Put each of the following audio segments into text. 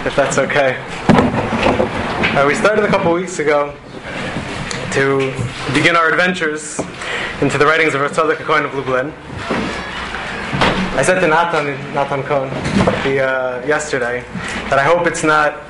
if that's okay. We started a couple weeks ago to begin our adventures into the writings of Rav Tzadok HaKohen of Lublin. I said to Natan Cohen yesterday that I hope it's not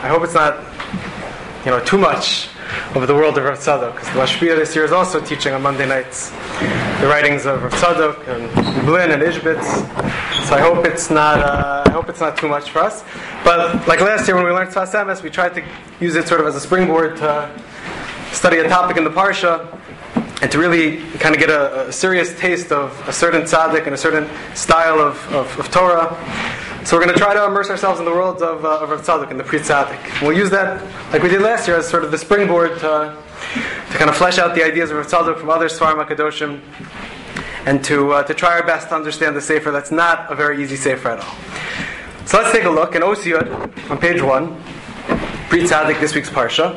too much of the world of Rav Tzadok, because the Mashpia this year is also teaching on Monday nights the writings of Rav Tzadok and Lublin and Ishbitz. So I hope it's not too much for us. But like last year when we learned Sfas Emes, we tried to use it sort of as a springboard to study a topic in the Parsha and to really kind of get a serious taste of a certain tzaddik and a certain style of Torah. So we're going to try to immerse ourselves in the world of Rav Tzadok and the Pri Tzaddik. We'll use that, like we did last year, as sort of the springboard to kind of flesh out the ideas of Rav Tzadok from other Sfarim HaKadoshim, and to try our best to understand the Sefer. That's not a very easy Sefer at all. So let's take a look in Osiyot on page 1, Pri Tzaddik, this week's Parsha.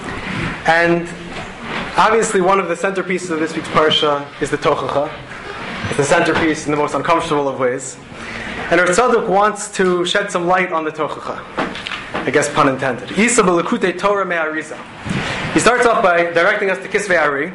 And obviously one of the centerpieces of this week's Parsha is the Tochacha. It's the centerpiece in the most uncomfortable of ways. And Rav Tzadok wants to shed some light on the Tochacha. I guess pun intended. Isa b'Likutei Torah me'Arizal. He starts off by directing us to Kisvei Ari.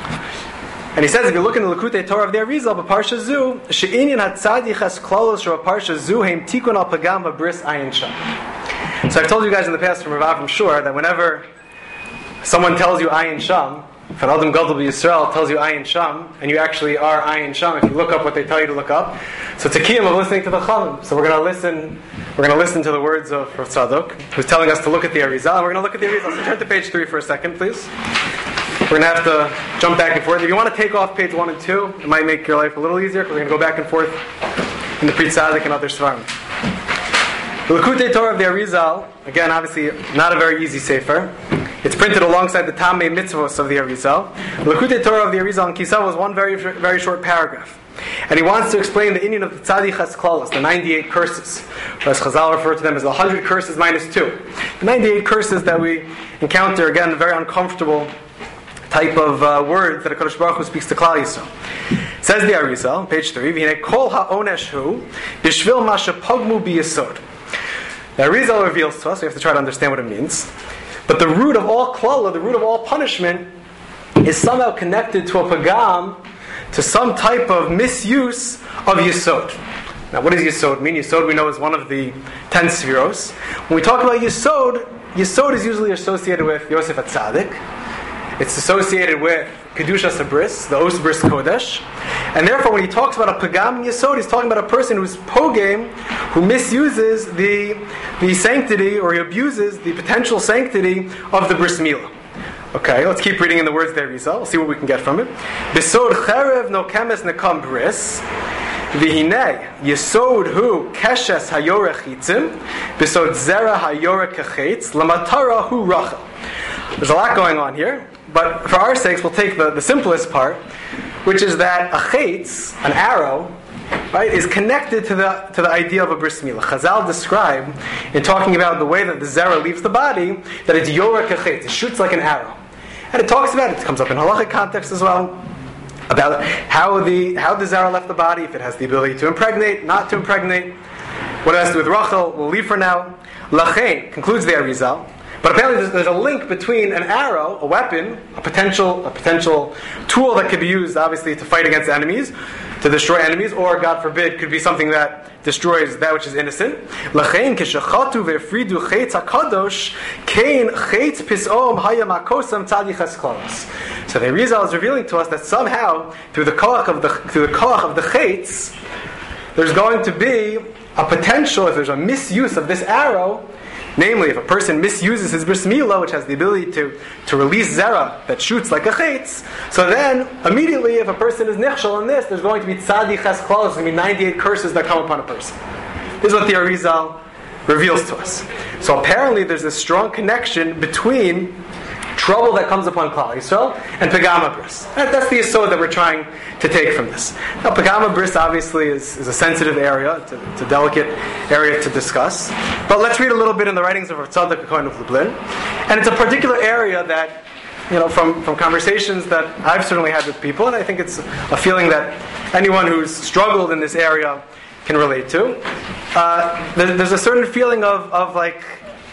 And he says, if you look in the Likutei Torah of the Arizal, b'Parsha Zu, she'inyan hatzadich has klalos shel Parsha Zu heim tikun al pagam v'bris ayin sham. So I've told you guys in the past from Rav Avram Shur that whenever someone tells you ayin sham, if an Adam Gadol B'Yisrael tells you ayin sham, and you actually are ayin sham, if you look up what they tell you to look up, so it's a kiyum of listening to the Chalim. So we're going to listen to the words of Rav Tzadok, who's telling us to look at the Arizal, and we're going to look at the Arizal. So turn to page 3 for a second, please. We're going to have to jump back and forth. If you want to take off page 1 and 2, it might make your life a little easier, because we're going to go back and forth in the Pri Tzaddik and other Svarim. The Likutei Torah of the Arizal, again, obviously not a very easy sefer. It's printed alongside the Tamei Mitzvos of the Arizal. The Likutei Torah of the Arizal in Kisava is one very, very short paragraph. And he wants to explain the inyan of the Tzaddik Has Klalos, the 98 curses. Or as Chazal refer to them as the 100 curses minus 2. The 98 curses that we encounter, again, a very uncomfortable type of word that HaKadosh Baruch Hu speaks to Klal Yisrael. Says the Arizal, page 3, V'hinei kol ha'onesh hu, b'shvil ma shepogmu b'yesod. The Arizal reveals to us, we have to try to understand what it means, but the root of all klala, the root of all punishment, is somehow connected to a pagam, to some type of misuse of Yesod. Now, what does Yesod mean? Yesod, we know, is one of the 10 Sfiros. When we talk about Yesod, Yesod is usually associated with Yosef HaTzadik. It's associated with Kedushas HaBris, the Os Bris Kodesh. And therefore, when he talks about a Pagam Yesod, he's talking about a person who's Pogam, who misuses the sanctity, or he abuses the potential sanctity of the Bris Milah. Okay, let's keep reading in the words there, Rizal. We'll see what we can get from it. Besod cherev no kemes nekam bris. V'hinei yesod hu keshes hayore chitzim. Besod zera hayore kechetz. Lamatara hu rachel. There's a lot going on here, but for our sakes, we'll take the simplest part, which is that a chetz, an arrow, right, is connected to the idea of a bris milah. Chazal describe, in talking about the way that the zera leaves the body, that it's yoreh kechetz, it shoots like an arrow. And it talks about it comes up in halachic context as well, about how the zera left the body, if it has the ability to impregnate, not to impregnate, what it has to do with Rachel, we'll leave for now. Lachein, concludes the Arizal, but apparently there's a link between an arrow, a weapon, a potential tool that could be used, obviously, to fight against enemies, to destroy enemies, or, God forbid, could be something that destroys that which is innocent. L'chein keshachatu ve'fridu chetz hakadosh kein chetz pisom hayamakosam tzaddik has klalos. So the Arizal is revealing to us that somehow, through the koach of the chetz, there's going to be a potential, if there's a misuse of this arrow. Namely, if a person misuses his bris milah, which has the ability to release zera that shoots like a chetz, so then immediately, if a person is nichshel in this, there's going to be tzaddik ches klalos, there's going to be 98 curses that come upon a person. This is what the Arizal reveals to us. So apparently, there's a strong connection between trouble that comes upon Klal Yisrael and Pagam Bris. That's the yesod that we're trying to take from this. Now, Pagam Bris obviously is a sensitive area, it's a delicate area to discuss. But let's read a little bit in the writings of Rav Tzadok HaKohen of Lublin. And it's a particular area that, from conversations that I've certainly had with people, and I think it's a feeling that anyone who's struggled in this area can relate to. There's a certain feeling of like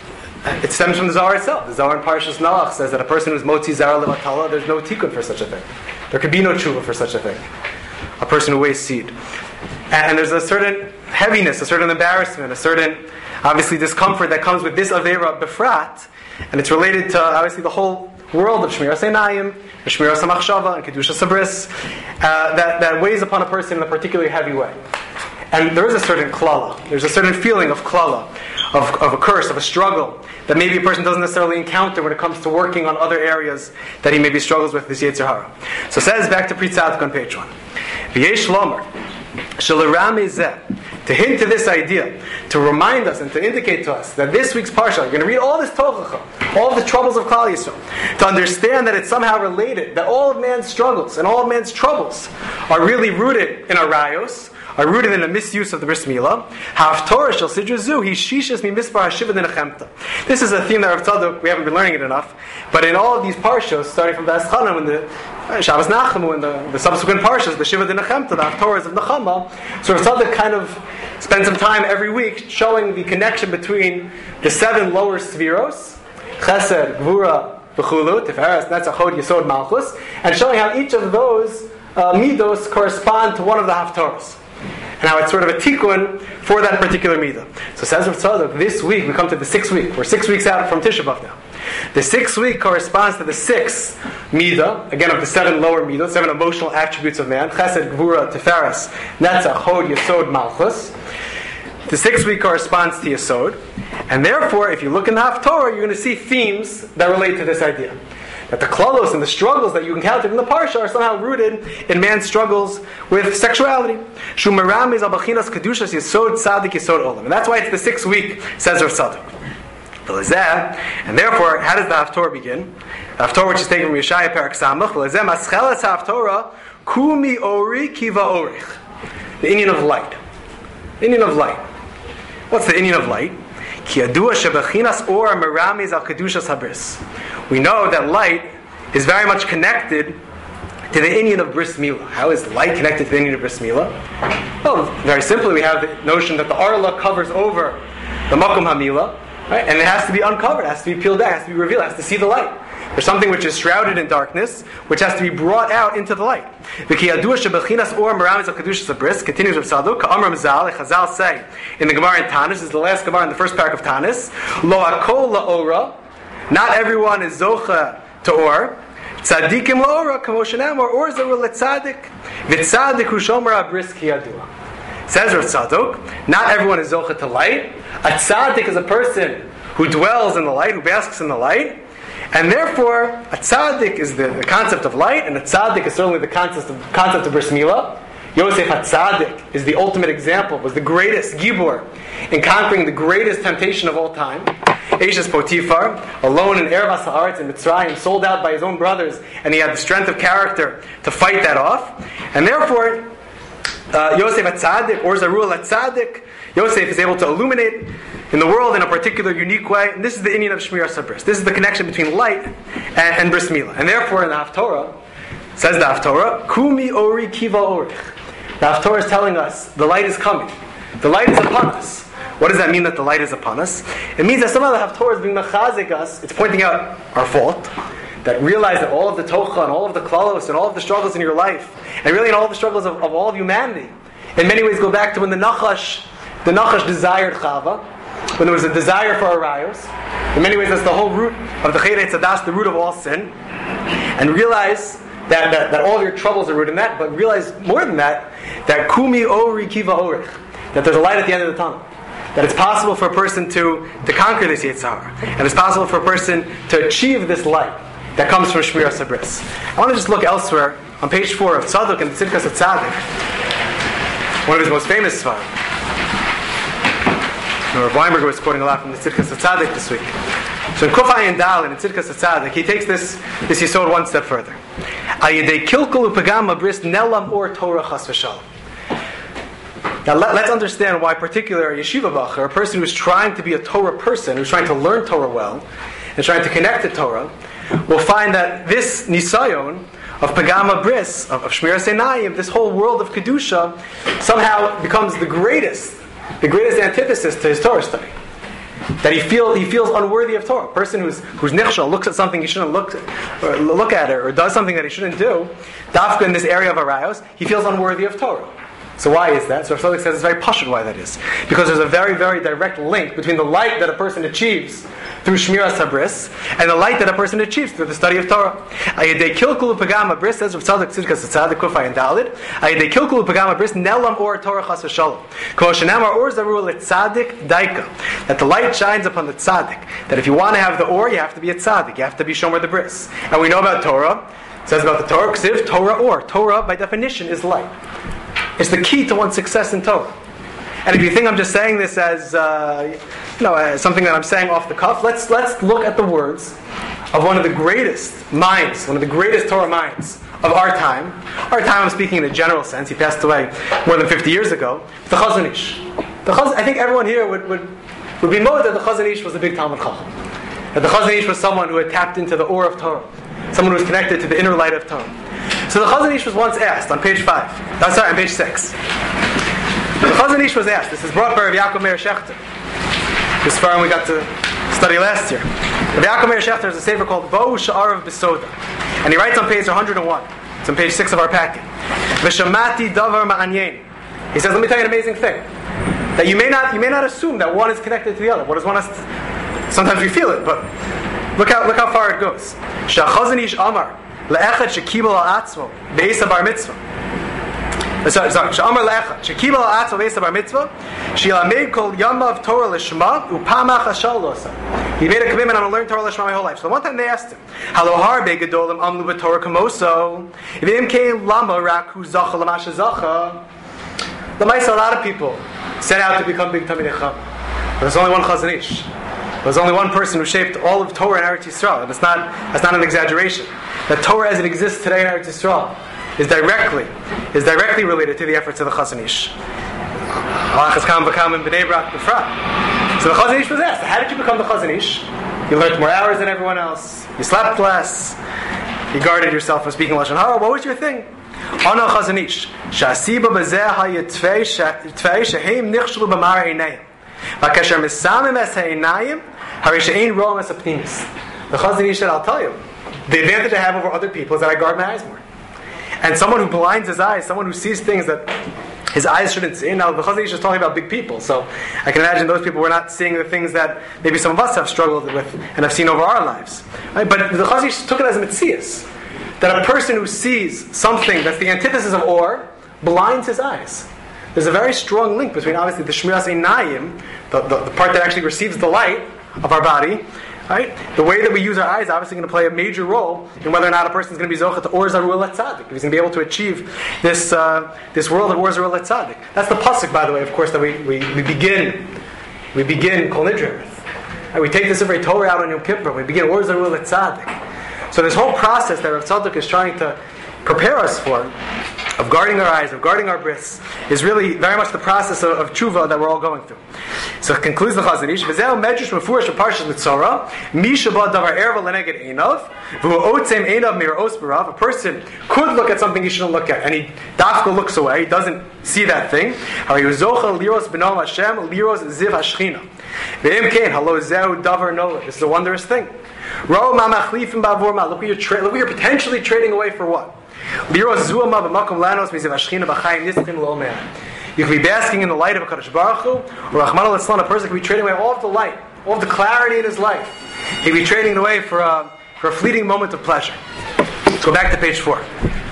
It stems from the Zohar itself. The Zohar in Parshas Noach says that a person who's motzi zara levatala, there's no tikkun for such a thing. There could be no tshuva for such a thing. A person who wastes seed. And there's a certain heaviness, a certain embarrassment, a certain, obviously, discomfort that comes with this Aveira Befrat, and it's related to, obviously, the whole world of Shmiras Einayim, Shmiras HaMachshava, and Kedushas HaBris, that weighs upon a person in a particularly heavy way. And there is a certain klala, there's a certain feeling of klala, of a curse, of a struggle, that maybe a person doesn't necessarily encounter when it comes to working on other areas that he maybe struggles with this Yetzer Hara. So it says back to Pri Tzadik on page 1. V'yesh lomer, shelaram zeh, to hint to this idea, to remind us and to indicate to us that this week's Parsha, you're going to read all this Tochacha, all of the troubles of Klal Yisrael, to understand that it's somehow related, that all of man's struggles and all of man's troubles are really rooted in arayos, are rooted in a misuse of the Bris Milah. Haftorah shel Sidra Zu, he shishas mi mispar hashiva denechemta. This is a theme that Rav Tzadok, we haven't been learning it enough, but in all of these parshas, starting from the Eschana, when the Shabbos Nachamu, and the subsequent parshas, the Shiva denechemta, the Haftorahs of Nechama, so Rav Tzadok kind of spends some time every week showing the connection between the 7 lower Sviros, Chesed, Gvura, B'chulu, Tiferes, Netzach, Hod, Yesod, Malchus, and showing how each of those midos correspond to one of the Haftorahs. And how it's sort of a tikkun for that particular midah. So says Rav Tzadok, this week we come to the 6th week. We're 6 weeks out from Tisha B'Av now. The 6th week corresponds to the 6th midah, again of the 7 lower midah, 7 emotional attributes of man: Chesed, Gvura, Tiferes, Netzach, Hod, Yesod, Malchus. The 6th week corresponds to Yesod, and therefore, if you look in the Haftorah, you're going to see themes that relate to this idea. That the klalos and the struggles that you encountered in the parsha are somehow rooted in man's struggles with sexuality. Shumaram is abachinas kedushas yesod tzadik yesod olam, and that's why it's the 6th week, says Rav Tzadok. And therefore, how does the Haftorah begin? The Haftorah, which is taken from Yeshaya Perak Samach, maschelas Haftorah kumi ori kiva orich, the Indian of light. Indian of light. What's the Indian of light? We know that light is very much connected to the Inyan of Bris Milah. How is light connected to the Inyan of Bris Milah? Well, very simply, we have the notion that the Arla covers over the Makom HaMilah, right? And it has to be uncovered, it has to be peeled back, it has to be revealed, it has to see the light. There's something which is shrouded in darkness, which has to be brought out into the light. Continues Rav Tzadok, Ka'amar Mazal, Chazal say in the Gemara in Tanis, this is the last Gemara in the first parak of Tanis, Lo Hakol La'ora, not everyone is Zocha to Or, Tzadikim La'ora, Kamoshanam, or Zerul L'Tzadik, V'Tzadik Hu Shomer HaBris Ki Yadua. Says Rav Tzadok, not everyone is Zocha to light. A Tzadik is a person who dwells in the light, who basks in the light. And therefore, a tzaddik is the concept of light, and a tzaddik is certainly the concept of Bris Milah. Yosef HaTzadik is the ultimate example, was the greatest gibor in conquering the greatest temptation of all time. Eishes Potifar, alone in Erev HaSa'aretz in Mitzrayim, sold out by his own brothers, and he had the strength of character to fight that off. And therefore, Yosef HaTzadik, or Zarul HaTzadik, Yosef is able to illuminate in the world in a particular unique way, and this is the Inyan of Shmiras HaBris. This is the connection between light and Bris Milah. And therefore, in the Haftorah, says the Haftorah, Kumi Ori Kiva Orich. The Haftorah is telling us the light is coming. The light is upon us. What does that mean that the light is upon us? It means that somehow the Haftorah is being mechazik us. It's pointing out our fault. That realize that all of the tocha and all of the klalos and all of the struggles in your life, and really in all the struggles of all of humanity, in many ways go back to when the Nachash desired Chava, when there was a desire for arayos. In many ways, that's the whole root of the Cheder Tzadas, the root of all sin. And realize that all of your troubles are rooted in that, but realize more than that Kumi Ori Kiva Orich, that there's a light at the end of the tunnel. That it's possible for a person to conquer this Yetzer Hara. And it's possible for a person to achieve this light that comes from Shmiras HaBris. I want to just look elsewhere on page 4 of Tzadok and Tzidkas HaTzadik, one of his most famous svarim. Rav Weinberger was quoting a lot from the Tzidkas HaTzadik this week. So in Kuf Ayin Dal and in Tzidkas HaTzadik, he takes this Yisod one step further. Ayidei kilkul upagam abris nelam or Torah chas v'shalom. Now let's understand why particular yeshiva bacher, a person who's trying to be a Torah person, who's trying to learn Torah well, and trying to connect to Torah, will find that this nisayon of pagama bris, of Shmiras Einayim, this whole world of kedusha, somehow becomes the greatest antithesis to his Torah study. that he feels unworthy of Torah. A person who's nichshal looks at something he shouldn't look at it, or does something that he shouldn't do, dafka in this area of arayos, he feels unworthy of Torah. So why is that? So Rav Tzadok says it's very pashut why that is. Because there's a very, very direct link between the light that a person achieves through Shmiras HaBris and the light that a person achieves through the study of Torah. Ayedei kilkul upagam HaBris, says Rav Tzadok Tzidkas Tzaddik Kufay and Dalid, Ayedei kilkul upagam HaBris nelam or Torah chas v'shalom. Kol shenamar or zaru l'tzadik daika. That the light shines upon the tzaddik. That if you want to have the or, you have to be a tzaddik. You have to be shomer the bris. And we know about Torah. It says about the Torah, ksiv, Torah or. Torah, by definition, is light. It's the key to one's success in Torah. And if you think I'm just saying this as something that I'm saying off the cuff, let's look at the words of one of the greatest minds, one of the greatest Torah minds of our time. Our time, I'm speaking in a general sense. He passed away more than 50 years ago. The Chazon Ish. I think everyone here would be more that the Chazon Ish was a big Talmud Chacham. That the Chazon Ish was someone who had tapped into the or of Torah, someone who was connected to the inner light of Torah. So the Chazon Ish was once asked on page 5. On page 6. The Chazon Ish was asked. This is brought by Rav Yaakov Meir Shechter. This farm we got to study last year. Rav Yaakov Meir Shechter has a sefer called Bo'u Sha'arav B'Soda, and he writes on page 101. It's on page 6 of our packet. V'shamati davar ma'anyen. He says, let me tell you an amazing thing. That you may not assume that one is connected to the other. What does one has? Sometimes we feel it, but look how far it goes. Sha'chazon Ish Amar. Le'echad shekibel al-atzmo be'esa bar mitzvah. Sorry. She'amar le'echad shekibel al-atzmo be'esa bar mitzvah she'yilamed kol yamav Torah l'shma u'pamach hashal losa. He made a commitment, I'm going to learn Torah l'shma my whole life. So one time they asked him, Halo harbe gedolim amlu b'Torah kamoso v'im kein lama rak hu zacha l'masha zacha. The mice, a lot of people set out to become big Talmidei Chacham. But there's only one Chazon Ish. There's only one person who shaped all of Torah in Eretz Yisrael. And that's not an exaggeration. That Torah as it exists today in Eretz Yisrael is directly related to the efforts of the Chazon Ish. So the Chazon Ish was asked, how did you become the Chazon Ish? You learned more hours than everyone else. You slept less. You guarded yourself from speaking Lashon Hara. What was your thing? Ana Chazon Ish. Sha'asiba b'zeh ha'yitvei sheheim nichshlu b'mara einayim. V'kasher misamim es ha'einayim hari she'ein ro'am es ha'pnimis. The Chazon Ish said, I'll tell you, the advantage I have over other people is that I guard my eyes more. And someone who blinds his eyes, someone who sees things that his eyes shouldn't see. Now, the Chazon Ish is talking about big people, so I can imagine those people were not seeing the things that maybe some of us have struggled with and have seen over our lives. Right? But the Chazon Ish took it as a mitzias, that a person who sees something that's the antithesis of or blinds his eyes. There's a very strong link between, obviously, the Shmiras Einayim, the part that actually receives the light of our body. Right? The way that we use our eyes is obviously going to play a major role in whether or not a person is going to be Zocha to Or Zarul Let Tzadik. If he's going to be able to achieve this world of Or Zarul Let Tzadik. That's the pasuk, by the way, of course, that we begin Kol Nidre with. And we take the Sefer Torah out on Yom Kippur. We begin Or Zarul Let Tzadik. So this whole process that Rav Tzadok is trying to prepare us for, of guarding our eyes, of guarding our bris, is really very much the process of tshuva that we're all going through. So it concludes the Chazon Ish. V'zeh medrash mefurish b'parshas Mitzora. Mi sheba davar erva leneged einav. V'hu otzem einav mir'os b'rav. A person could look at something he shouldn't look at, and he dafka looks away. He doesn't see that thing. Hari uzocha liros b'nom Hashem liros ziv hashchina. V'im kein halo zehu davar nola. This is a wondrous thing. Ro ma machlifim b'avor ma. Look what you're potentially trading away for what? Liros zuama b'makom lanos miziv hashchina b'chayim nischim lo me'ah. You can be basking in the light of a Kadosh Baruch Hu, or Rachmana Litzlan, a person can be trading away all of the light, all of the clarity in his life. He'd be trading it away for a fleeting moment of pleasure. Let's go back to page 4.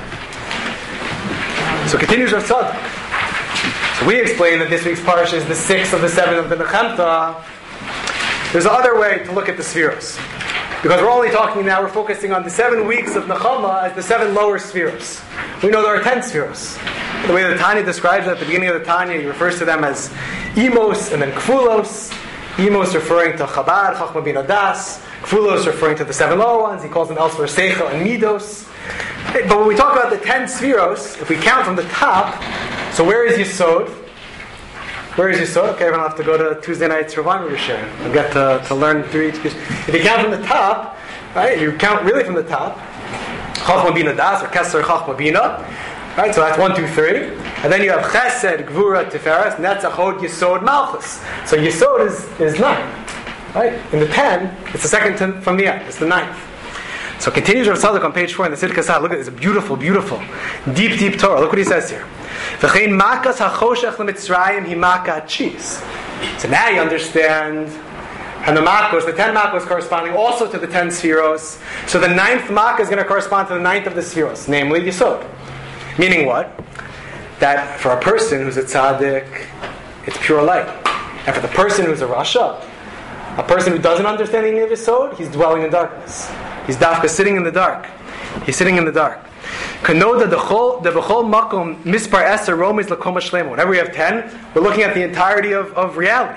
So continues Rav Tzadok. So we explained that this week's parsha is the 6th of the 7th of the Nechemta. There's another way to look at the Spheros. Because we're focusing on the 7 weeks of Nechama as the 7 lower Spheros. We know there are 10 Spheros. The way the Tanya describes it at the beginning of the Tanya, he refers to them as Imos and then Kfulos. Imos referring to Chabad, Chachma Bina Das. Kfulos referring to the 7 lower ones. He calls them elsewhere Seichel and Midos. But when we talk about the 10 Spheros, if we count from the top, so where is Yesod? Where is Yesod? Okay, everyone will have to go to Tuesday night's Revival we're sharing. We'll get to learn through each. If you count from the top, right? You count really from the top. Chachma Bina Das or Keser Chachma Bina. Right, so that's 1, 2, 3. And then you have Chesed, Gvura, Tiferes, Netzach, Hod, Yesod, Malchus. So Yesod is 9. Right? In the 10, it's the second from the end. It's the 9th. So continues Rav Tzadok on page 4 in the Sid Kasad. Look at this beautiful, beautiful, deep, deep Torah. Look what he says here. V'chein makas hachoshech l'mitzrayim hi makat cheese. So now you understand. And the makos, the 10 makos corresponding also to the 10 spheros. So the 9th makah is going to correspond to the 9th of the spheros, namely Yesod. Meaning what? That for a person who's a tzaddik, it's pure light. And for the person who's a rasha, a person who doesn't understand the meaning of Yesod, he's dwelling in darkness. He's dafka sitting in the dark. He's sitting in the dark. Kanoda the b'chol makom mispar eser romis lakoma shlema. Whenever we have 10, we're looking at the entirety of reality.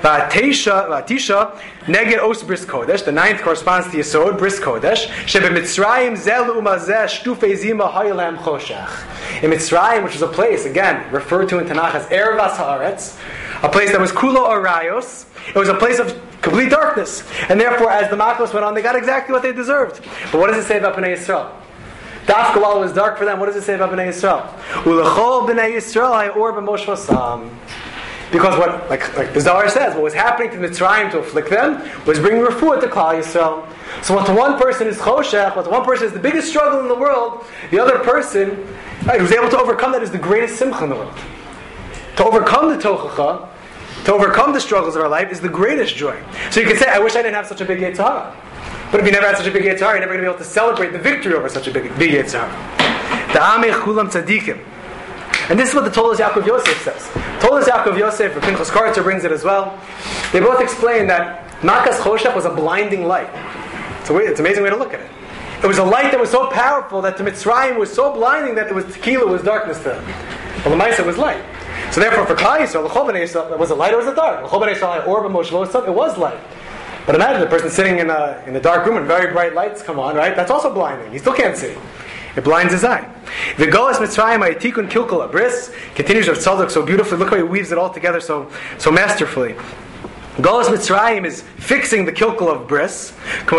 V'atisha neged os bris kodesh. The 9th corresponds to Yesod, bris kodesh. Shebe Mitzrayim zel umazeh shtufei zima hayilam choshech. In Mitzrayim, which is a place again referred to in Tanakh as Ervas Haaretz, a place that was kulo arayos. It was a place of complete darkness, and therefore, as the Makos went on, they got exactly what they deserved. But what does it say about Bnei Yisrael? Dafka, while it was dark for them, what does it say about Bnei Yisrael? Ulechol Bnei Yisrael hayor b'moshvasam. Because what, like the Zohar says, what was happening to Mitzrayim to afflict them was bringing refuah to Klal Yisrael. So what to one person is choshech, what to one person is the biggest struggle in the world, the other person, right, who's able to overcome that is the greatest simcha in the world. To overcome the tochacha, to overcome the struggles of our life is the greatest joy. So you can say, I wish I didn't have such a big Yetzer Hara. But if you never had such a big Yetzer Hara, you're never going to be able to celebrate the victory over such a big Yetzer Hara. Da'ameh chulam tzadikim. And this is what the Tolas Yaakov Yosef says. Tolas Yaakov Yosef, or Pinchas Kartzer brings it as well. They both explain that Makas Choshech was a blinding light. It's an amazing way to look at it. It was a light that was so powerful that to Mitzrayim was so blinding that it was tequila was darkness to them. Well, the Maisa was light. So therefore, for Klal Yisrael, L'chol B'nei Yisrael, was it light or was it dark? L'chol B'nei Yisrael, or b'moshvosam, it was light. But imagine the person sitting in a dark room and very bright lights come on, right? That's also blinding. He still can't see. It blinds his eye. V'golas Mitzrayim ha'yitikun kilkul abris. Continues Rav Tzadok so beautifully. Look how he weaves it all together so masterfully. Golas Mitzrayim is fixing the kilkul of bris.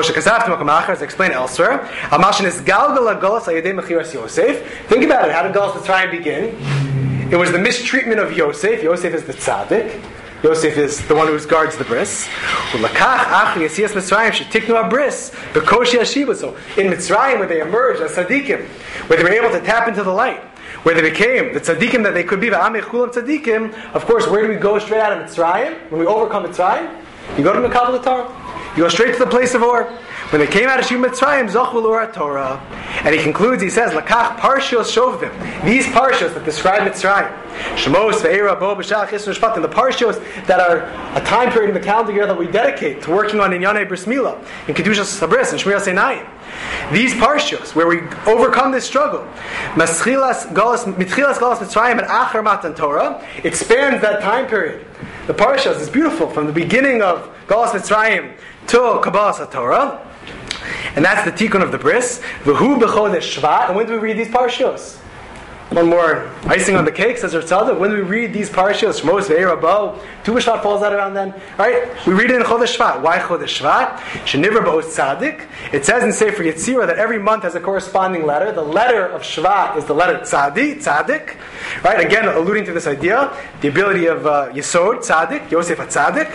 As explained elsewhere. Think about it. How did Golas Mitzrayim begin? It was the mistreatment of Yosef. Yosef is the tzaddik. Yosef is the one who guards the bris. So in Mitzrayim, where they emerged as tzaddikim, where they were able to tap into the light, where they became the tzaddikim that they could be, of course, where do we go straight out of Mitzrayim? When we overcome Mitzrayim, you go to the Kabbalah Torah. You go straight to the place of Or. When they came out of Shuvah Mitzrayim, Zochul Or Torah. And he concludes, he says, Lakach Parshios Shovim. These Parshios that describe Mitzrayim. Shemos, Ve'era, Bo, B'Shach, Yisro, Shvat. And the Parshios that are a time period in the calendar year that we dedicate to working on Inyanei Bris Milah, in Kedushas Sabris, and Shmiras Einayim. These Parshios, where we overcome this struggle, Mitchilas Galas Mitzrayim and Achar Matan Torah, it spans that time period. The Parshios is beautiful, from the beginning of Galas Mitzrayim to Kabbalas HaTorah. And that's the tikkun of the bris. V'hu b'chodesh Shvat. And when do we read these parshios? One more icing on the cake, says Rav Tzadok. When do we read these parshios? Shmos ve'era bo. Tu b'shvat falls out around then. Right? We read it in Chodesh Shvat. Why Chodesh Shvat? Sheniver b'os tzaddik. It says in Sefer Yetzirah that every month has a corresponding letter. The letter of Shvat is the letter tzaddik. Right? Again, alluding to this idea. The ability of Yesod, tzaddik. Yosef HaTzaddik.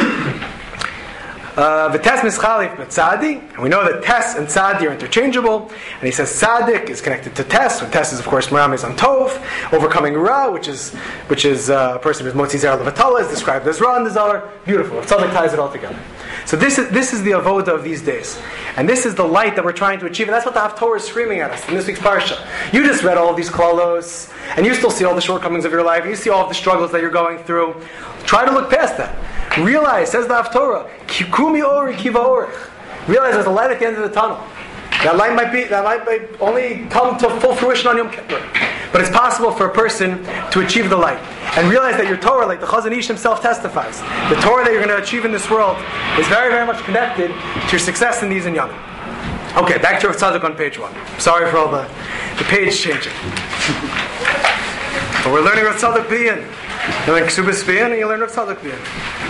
V'tes mischalif b'tzadi, and we know that tes and tzadi are interchangeable. And he says tzaddik is connected to tes. So tes is of course meramis on tov, overcoming ra, which is a person who's motzi zera levatala, is described as ra in the Zohar. Beautiful. Tzaddik ties it all together. So this is the avoda of these days, and this is the light that we're trying to achieve. And that's what the Haftorah is screaming at us in this week's parsha. You just read all of these klalos, and you still see all the shortcomings of your life. You see all of the struggles that you're going through. Try to look past that. Realize, says the Haftorah, Kikumi ori kiva orich. Realize there's a light at the end of the tunnel. That light might only come to full fruition on Yom Kippur. But it's possible for a person to achieve the light. And realize that your Torah, like the Chazon Ish himself testifies, the Torah that you're going to achieve in this world is very, very much connected to your success in these inyanim. Okay, back to Rav Tzadok on page 1. Sorry for all the page changing. But we're learning Rav Tzadok Biyan. You learn Ksubas Biyan and you learn Rav Tzadok Biyan.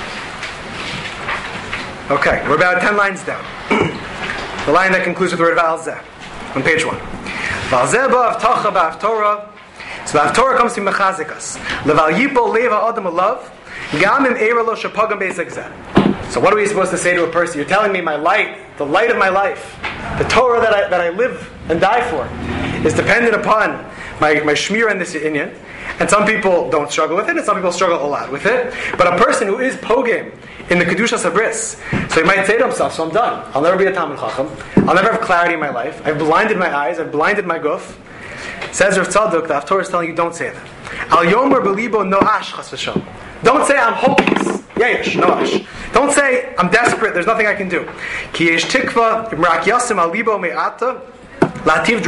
Okay, we're about 10 lines down. The line that concludes with the word V'alzeh on page 1. V'alzeh ba'avtacha ba'avtorah. So the Haftorah comes to mechazikas. Leval yipol leva adam alav. Gam im eira lo shapagam be'ezegzeh. So what are we supposed to say to a person? You're telling me my light, the light of my life, the Torah that I live and die for, is dependent upon my shmir and this inyan. And some people don't struggle with it, and some people struggle a lot with it. But a person who is pogem in the Kedushas Habris, so he might say to himself, so I'm done. I'll never be a Talmid Chacham. I'll never have clarity in my life. I've blinded my eyes. I've blinded my guf. Says Rav Tzadok, the Haftorah is telling you, don't say that. Al yomer belibo noash chas v'sham. Don't say I'm hopeless. Yesh, noash. Don't say I'm desperate. There's nothing I can do. Ki yesh tikva imrak yasim al libo me'ata. It's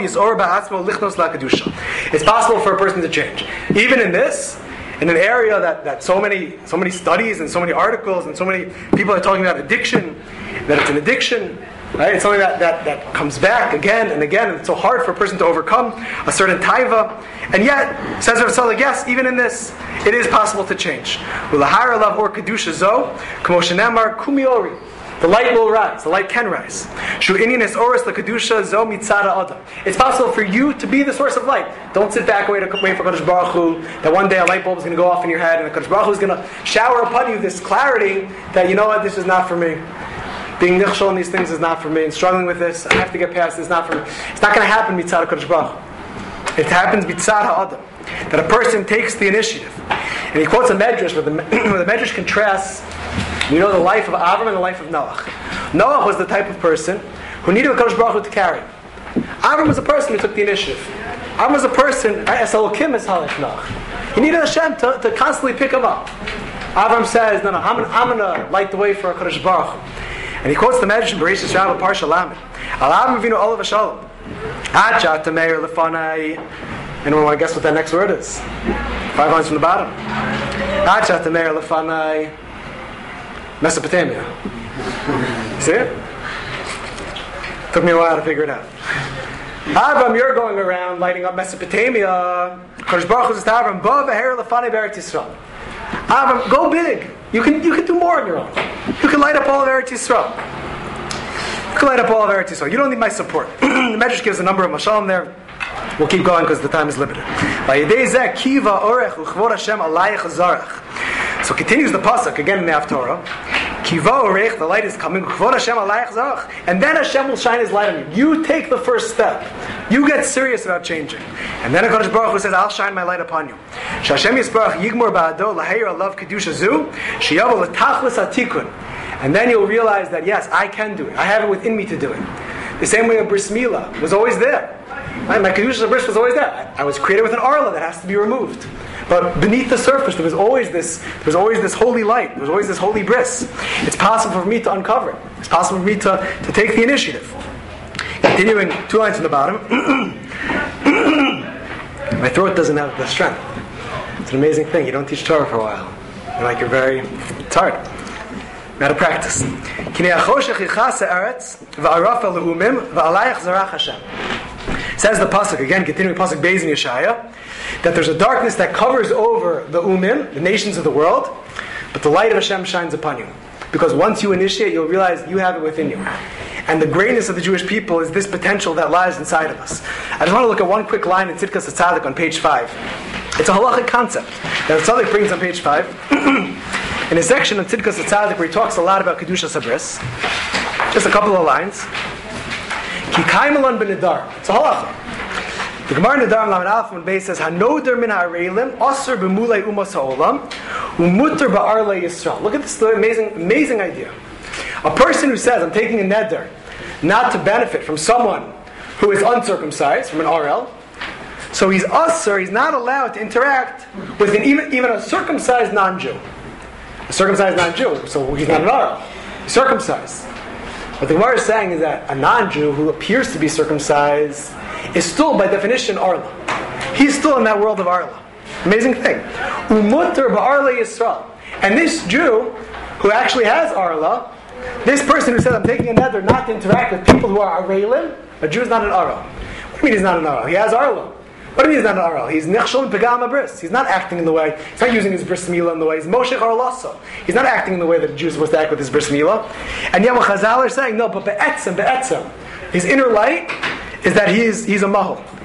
possible for a person to change. Even in this, in an area that so many studies and so many articles and so many people are talking about addiction, that it's an addiction, right? It's something that comes back again and again, and it's so hard for a person to overcome a certain taiva. And yet, says Rav Tzadok, yes, even in this, it is possible to change. The light will rise. The light can rise. It's possible for you to be the source of light. Don't sit back and wait for Kadosh Baruch Hu, that one day a light bulb is going to go off in your head and Kadosh Baruch Hu is going to shower upon you this clarity that, you know what, this is not for me. Being nichshol in these things is not for me. And struggling with this, I have to get past this, not for me. It's not going to happen mitzad Kadosh Baruch Hu. It happens mitzad ha'adam. That a person takes the initiative. And he quotes a medrash where the medrash contrasts, you know, the life of Avram and the life of Noach. Noach was the type of person who needed a Kadosh Baruch Hu to carry. Avram was a person who took the initiative. Avram was a person, he needed Hashem to constantly pick him up. Avram says, no, I'm going to light the way for a Kadosh Baruch Hu. And he quotes the medrash in Bereshis Rabbah Parsha Lamed. Al Avram Avinu Olav Hashalom. Acha Tameir Lefanai. Anyone want to guess what that next word is? 5 lines from the bottom. Acha Tameir Lefanai. Mesopotamia. See it? Took me a while to figure it out. Avram, you're going around lighting up Mesopotamia. Kadosh Baruch Hu says to Avram, Bo v'her lefanei b'Eretz Yisrael. Avram, go big. You can do more on your own. You can light up all of Eretz Yisrael. You can light up all of Eretz Yisrael. You don't need my support. The Medrash gives a number of mashalim there. We'll keep going because the time is limited. So continues the pasuk again in the Haftorah. Kiva orech, the light is coming. And then Hashem will shine His light on you. You take the first step. You get serious about changing. And then HaKadosh Baruch Hu says, I'll shine my light upon you. Shashem Yisbarach Yigmor Ba'ado Laheir Alav Kedusha Zu Sheyavo L'Tachlis HaTikun. And then you'll realize that yes, I can do it. I have it within me to do it. The same way a bris milah was always there. Right? My Kedusha bris was always there. I was created with an arla that has to be removed. But beneath the surface, there was always this holy light. There was always this holy bris. It's possible for me to uncover it. It's possible for me to take the initiative. Continuing 2 lines from the bottom. My throat doesn't have the strength. It's an amazing thing. You don't teach Torah for a while. It's hard. You got to practice. Says the pasuk again, continuing pasuk Beis in Yeshaya, that there's a darkness that covers over the umim, the nations of the world, but the light of Hashem shines upon you. Because once you initiate, you'll realize you have it within you. And the greatness of the Jewish people is this potential that lies inside of us. I just want to look at one quick line in Tzidkas HaTzadik on page 5. It's a halachic concept that Tzaddik brings on page 5. In a section of Tzidkas HaTzadik where he talks a lot about Kedushas Habris. Just a couple of lines. Ki kaimalan b'nidar. It's a halacha. The Gemara Nidar Lamed Aleph and Beis says, Hanoder min ha'areilim, Aser b'mulei umas ha'olam, Umutter ba'arlei Yisrael. Look at this amazing idea. A person who says, I'm taking a neder, not to benefit from someone who is uncircumcised, from an RL, so he's Aser, he's not allowed to interact with even a circumcised non-Jew. A circumcised non-Jew, so he's not an RL. He's circumcised. What the Gemara is saying is that a non-Jew who appears to be circumcised is still, by definition, Arla. He's still in that world of Arla. Amazing thing. Umutter ba'arla Yisrael. And this Jew, who actually has Arla, this person who says, I'm taking a neder not to interact with people who are Areilim, a Jew is not an Arla. What do you mean he's not an Arla? He has Arla. What do you mean he's not an Arla? He's Nechshol and Pegam Bris. He's not acting in the way, he's not using his bris milah in the way, he's Moshe Arlaso. He's not acting in the way that a Jew is supposed to act with his bris milah. And yet what Chazal are saying, no, but be'etzem, his inner light is that he's a mahal.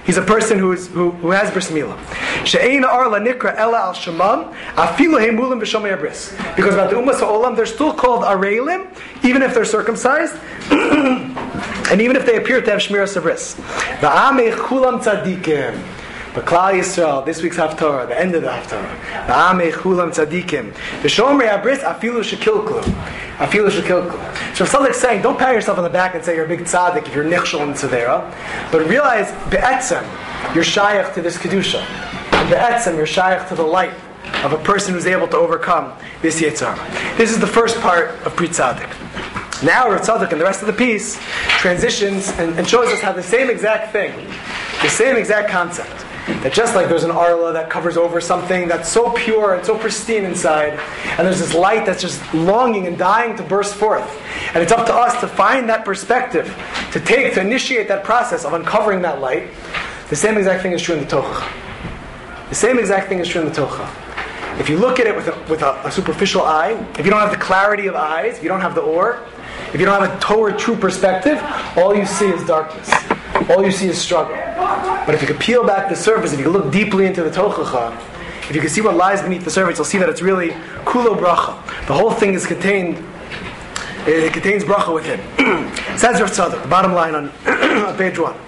He's a person who has bris milah. She'ein arla nikra ela al shemam afilu hemulim v'shomei bris. Because about the ummas ha'olam, they're still called areilim, even if they're circumcised, and even if they appear to have shmiras of bris. Va'amei chulam tzadikim. But Klal Yisrael, this week's Haftarah, the end of the Haftarah. Va'amei chulam tzadikim. V'shomei abris afilu shekilklu. Afilu shekilklu. So Tzaddik is saying, don't pat yourself on the back and say you're a big tzaddik if you're nichshol in tzedera, but realize be'etzem you're shayach to this kedusha. And be'etzem you're shayach to the light of a person who's able to overcome this Yetzirah. This is the first part of Pri Tzaddik. Now Rav Tzaddik and the rest of the piece transitions and shows us how the same exact thing, the same exact concept, that just like there's an arla that covers over something that's so pure and so pristine inside, and there's this light that's just longing and dying to burst forth, and it's up to us to find that perspective, to initiate that process of uncovering that light. The same exact thing is true in the Tocha. The same exact thing is true in the Tocha. If you look at it with a superficial eye, if you don't have the clarity of eyes, if you don't have the or, if you don't have a Torah true perspective, all you see is darkness. All you see is struggle. But if you could peel back the surface, if you could look deeply into the Tochacha, if you could see what lies beneath the surface, you'll see that it's really kulo bracha. The whole thing is contained. It contains bracha within. Says Rav Tzadok, the bottom line on page 1.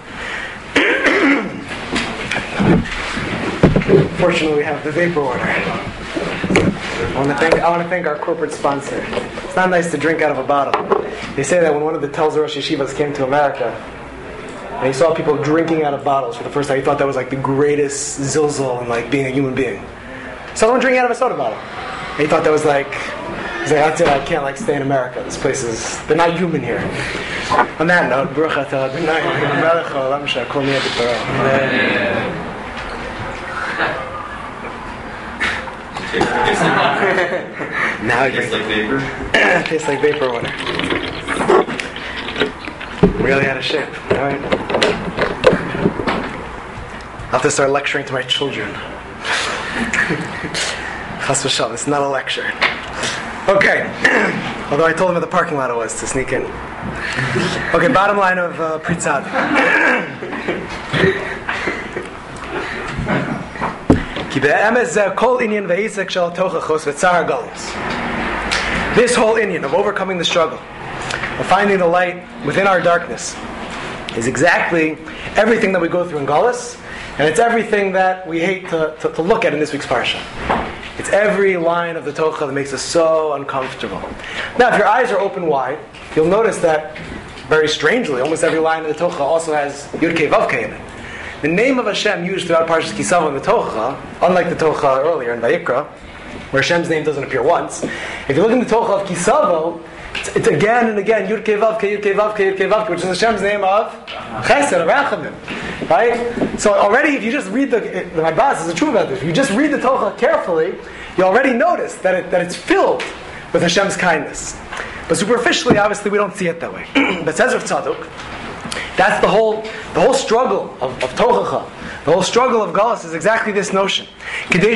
Fortunately, we have the vapor water. I want to thank our corporate sponsor. It's not nice to drink out of a bottle. They say that when one of the Telzer Rosh Yeshivas came to America, and he saw people drinking out of bottles for the first time, he thought that was like the greatest zilzal in like being a human being. Someone drinking out of a soda bottle. And he thought that was like, he's like, that's it, I can't like stay in America. This place they're not human here. On that note, Baruch atah Adonai melech haolam she'akol nהיה b'torah. Now it tastes like vapor. Tastes like vapor water. Really out of shape. All right. I'll have to start lecturing to my children. Chas v'shalom. It's not a lecture. Okay. Although I told them at the parking lot it was to sneak in. Okay. Bottom line of Pri Tzaddik. This whole inyan of overcoming the struggle, of finding the light within our darkness, is exactly everything that we go through in Galus, and it's everything that we hate to look at in this week's parsha. It's every line of the Tocha that makes us so uncomfortable. Now, if your eyes are open wide, you'll notice that, very strangely, almost every line of the Tocha also has Yud Kei Vav Kei in it. The name of Hashem used throughout Parshas Ki Savo in the Tocha, unlike the Tocha earlier in Vayikra, where Hashem's name doesn't appear once, if you look in the Tocha of Ki Savo, it's again and again Yud Kei Vav Kei, Yud Kei Vav Kei, Yud Kei Vav Kei, which is Hashem's name of Chesed, of Rachamim. Right? So already, if you just read my boss is true about this. If you just read the Tocha carefully, you already notice that it's filled with Hashem's kindness. But superficially, obviously, we don't see it that way. But says Rav Tzadok, that's the whole struggle of Tochacha. The whole struggle of Galus is exactly this notion. To come to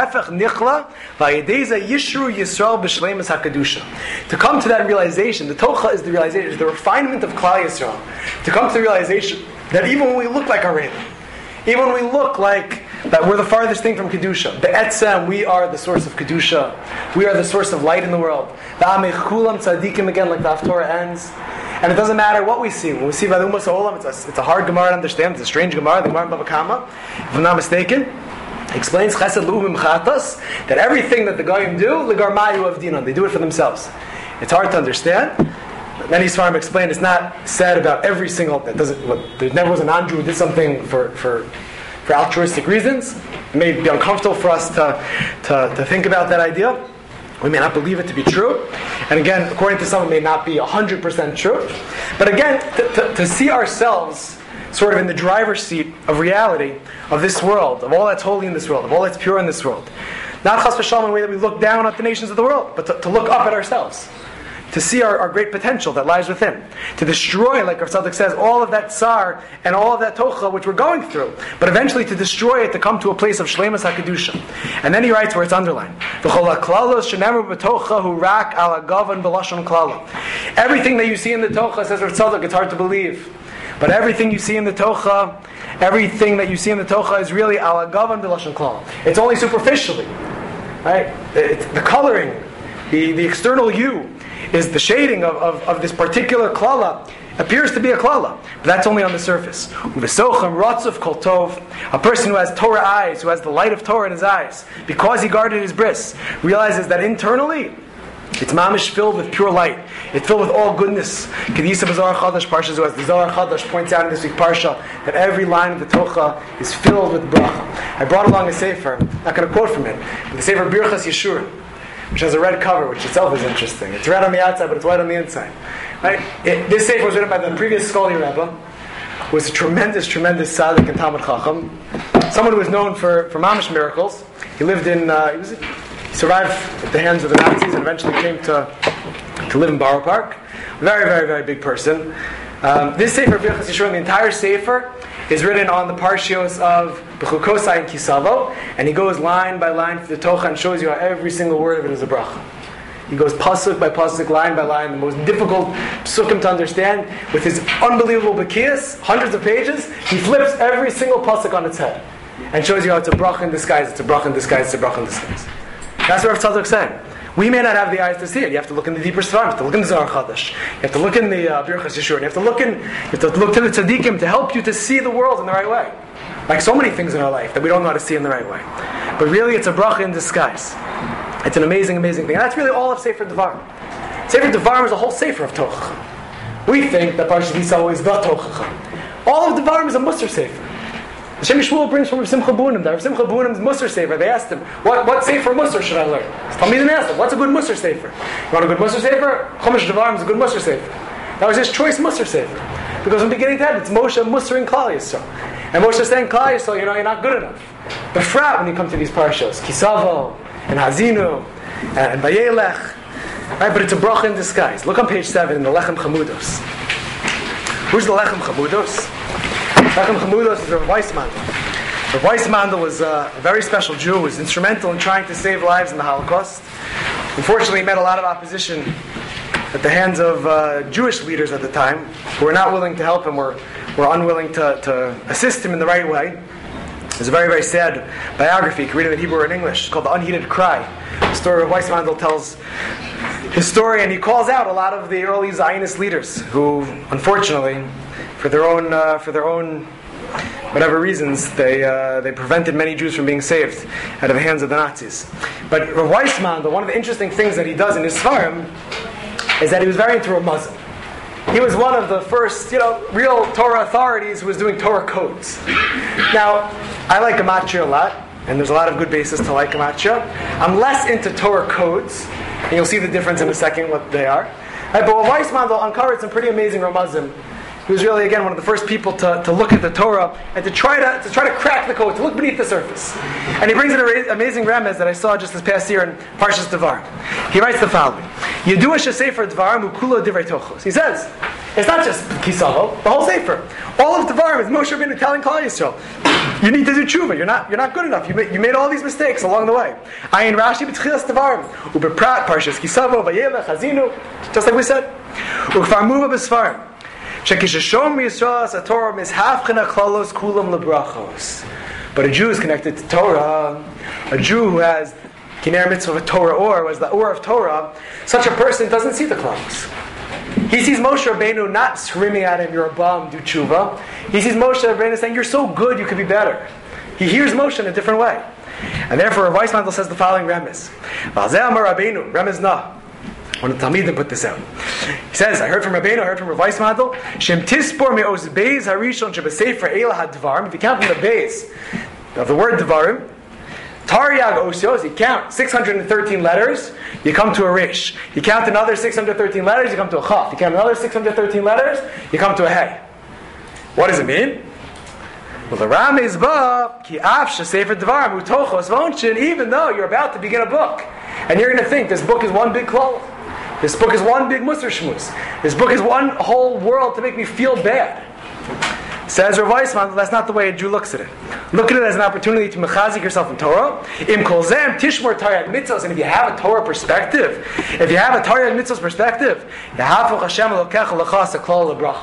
that realization, the Tocha is the realization, is the refinement of Klal Yisrael. To come to the realization that even when we look like Areli, even when we look like that we're the farthest thing from Kedusha, Be'etzem, we are the source of Kedusha. We are the source of light in the world. Va'amei chulam tzadikim, again, like the Haftorah ends. And it doesn't matter what we see. When we see Vayum Olam, it's a hard Gemara to understand. It's a strange Gemara, the Gemara in Bava Kama, if I'm not mistaken. Explains Chesed L'umim Chatas, that everything that the Goyim do, L'garmayu Avdinon, they do it for themselves. It's hard to understand. Many Sfarim explain it's not said about every single. There never was a non-Jew who did something for altruistic reasons. It may be uncomfortable for us to think about that idea. We may not believe it to be true. And again, according to some, it may not be 100% true. But again, to see ourselves sort of in the driver's seat of reality of this world, of all that's holy in this world, of all that's pure in this world. Not chas v'shalom in a way that we look down at the nations of the world, but to look up at ourselves. To see our great potential that lies within. To destroy, like Rav Tzadok says, all of that tsar and all of that tocha which we're going through. But eventually to destroy it, to come to a place of shleimus HaKedusha. And then he writes where it's underlined. Everything that you see in the tocha, says Rav Tzadok, it's hard to believe. But everything you see in the tocha, everything that you see in the Tocha is really ala gavan b'lashon klal. It's only superficially, right? It's the coloring, the external hue is the shading of this particular klala. Appears to be a klala, but that's only on the surface. Uvesochem ratzuf kol tov, a person who has Torah eyes, who has the light of Torah in his eyes, because he guarded his bris, realizes that internally it's mamish filled with pure light. It's filled with all goodness. Kedisa b'Zohar Chadash Parshas, who has the Zohar Chadash, points out in this week's parsha that every line of the Tocha is filled with bracha. I brought along a sefer, not going to quote from it, but the sefer Birchas Yeshurun, which has a red cover, which itself is interesting. It's red on the outside, but it's white on the inside. Right? This sefer was written by the previous Scully Rebbe, who was a tremendous, tremendous tzaddik and Talmud Chacham, someone who was known for mamish miracles. He lived in, he survived at the hands of the Nazis and eventually came to live in Borough Park. Very, very, very big person. This sefer, Birchas Yeshurun, the entire sefer is written on the parshios of Bechukosai and Kisavo, and he goes line by line through the Tocha and shows you how every single word of it is a bracha. He goes pasuk by pasuk, line by line, the most difficult psukim to understand. With his unbelievable bakiyas, hundreds of pages, he flips every single pasuk on its head and shows you how it's a bracha in disguise, it's a bracha in disguise, it's a bracha in disguise. That's what Rav Tzadok said. We may not have the eyes to see it. You have to look in the deeper Sfarim. You have to look in the Zohar Chadash. You have to look in the Birchas Yeshurun. You have to look to the tzaddikim to help you to see the world in the right way. Like so many things in our life that we don't know how to see in the right way. But really, it's a bracha in disguise. It's an amazing, amazing thing. And that's really all of Sefer Devarim. Sefer Devarim is a whole Sefer of Tochacha. We think that Parashat Yisrael is the Tochacha. All of Devarim is a Musar Sefer. The Shem Yishmuel brings from Rav Simcha Bunim. Rav Simcha Bunim's Musar Sefer. They asked him, what Sefer Musar should I learn? Talmidim asked him, what's a good Musar Sefer? You want a good Musar Sefer? Chumash Devarim is a good Musar Sefer. That was his choice Musar Sefer. Because from beginning to end, it's Moshe Musar and Klal Yisrael. And Moshe is saying, Klal Yisrael, you're not good enough. But frat when you come to these parashos, Kisavo, and Hazinu, and Vayelech, right? But it's a bracha in disguise. Look on page 7 in the Lechem Chamudos. Who's the Lechem Chamudos? Lechem Chamudos is Rav Weissmandel. Rav Weissmandel was a very special Jew, who was instrumental in trying to save lives in the Holocaust. Unfortunately, he met a lot of opposition at the hands of Jewish leaders at the time, who were not willing to help him, were unwilling to assist him in the right way. There's a very, very sad biography. You can read it in Hebrew or in English. It's called The Unheeded Cry. The story of Weissmandel tells his story, and he calls out a lot of the early Zionist leaders who, unfortunately, for their own whatever reasons, they prevented many Jews from being saved out of the hands of the Nazis. But Rav Weissmandel, one of the interesting things that he does in his Sfarim is that he was very into Ramazan. He was one of the first, real Torah authorities who was doing Torah codes. Now, I like Gematria a lot, and there's a lot of good basis to like Gematria. I'm less into Torah codes, and you'll see the difference in a second what they are. Right, but Weissmandel uncovered some pretty amazing Ramazim. He was really, again, one of the first people to look at the Torah and to try to crack the code, to look beneath the surface. And he brings in an amazing remez that I saw just this past year in Parshas Devar. He writes the following: Yedua shesefer Devarim ukulo divrei tochos. He says, it's not just Kisavo, the whole sefer. All of Devarim is Moshe Rabbeinu telling Klal Yisrael, you need to do tshuva. You're not good enough. You made all these mistakes along the way. Ayin Rashi b'tchilas Devarim ubeprat Parshas Kisavo vayelech hazinu, just like we said. Ukfar muva b'sfarim. But a Jew is connected to Torah. A Jew who has Kiner Mitzvah of Torah or has the or of Torah, such a person doesn't see the clouds. He sees Moshe Rabbeinu not screaming at him, you're a bum, do tshuva. He sees Moshe Rabbeinu saying, you're so good, you could be better. He hears Moshe in a different way. And therefore, Rav Weissmandel says the following remez. Remez na. One of the Talmidim put this out. He says, I heard from Rabbeinu, I heard from Rav Weissmandel, Shem tispor me'oz beis harishon shebesefer eila hadvarim. If you count from the base of the word Devarim, Taryag osios, you count 613 letters, you come to a rish. You count another 613 letters, you come to a chaf. You count another 613 letters, you come to a hey. What does it mean? Well, the Ram is ba ki afsha sefer Devarim utochos vonshin. Even though you're about to begin a book, and you're going to think this book is one big klal. This book is one big Musar Shmuz. This book is one whole world to make me feel bad. Says Rav Weissmandel, that's not the way a Jew looks at it. Look at it as an opportunity to mechazik yourself in Torah. Im kol zem tishmor Taryag mitzvos. And if you have a Torah perspective, if you have a Taryag mitzvos perspective,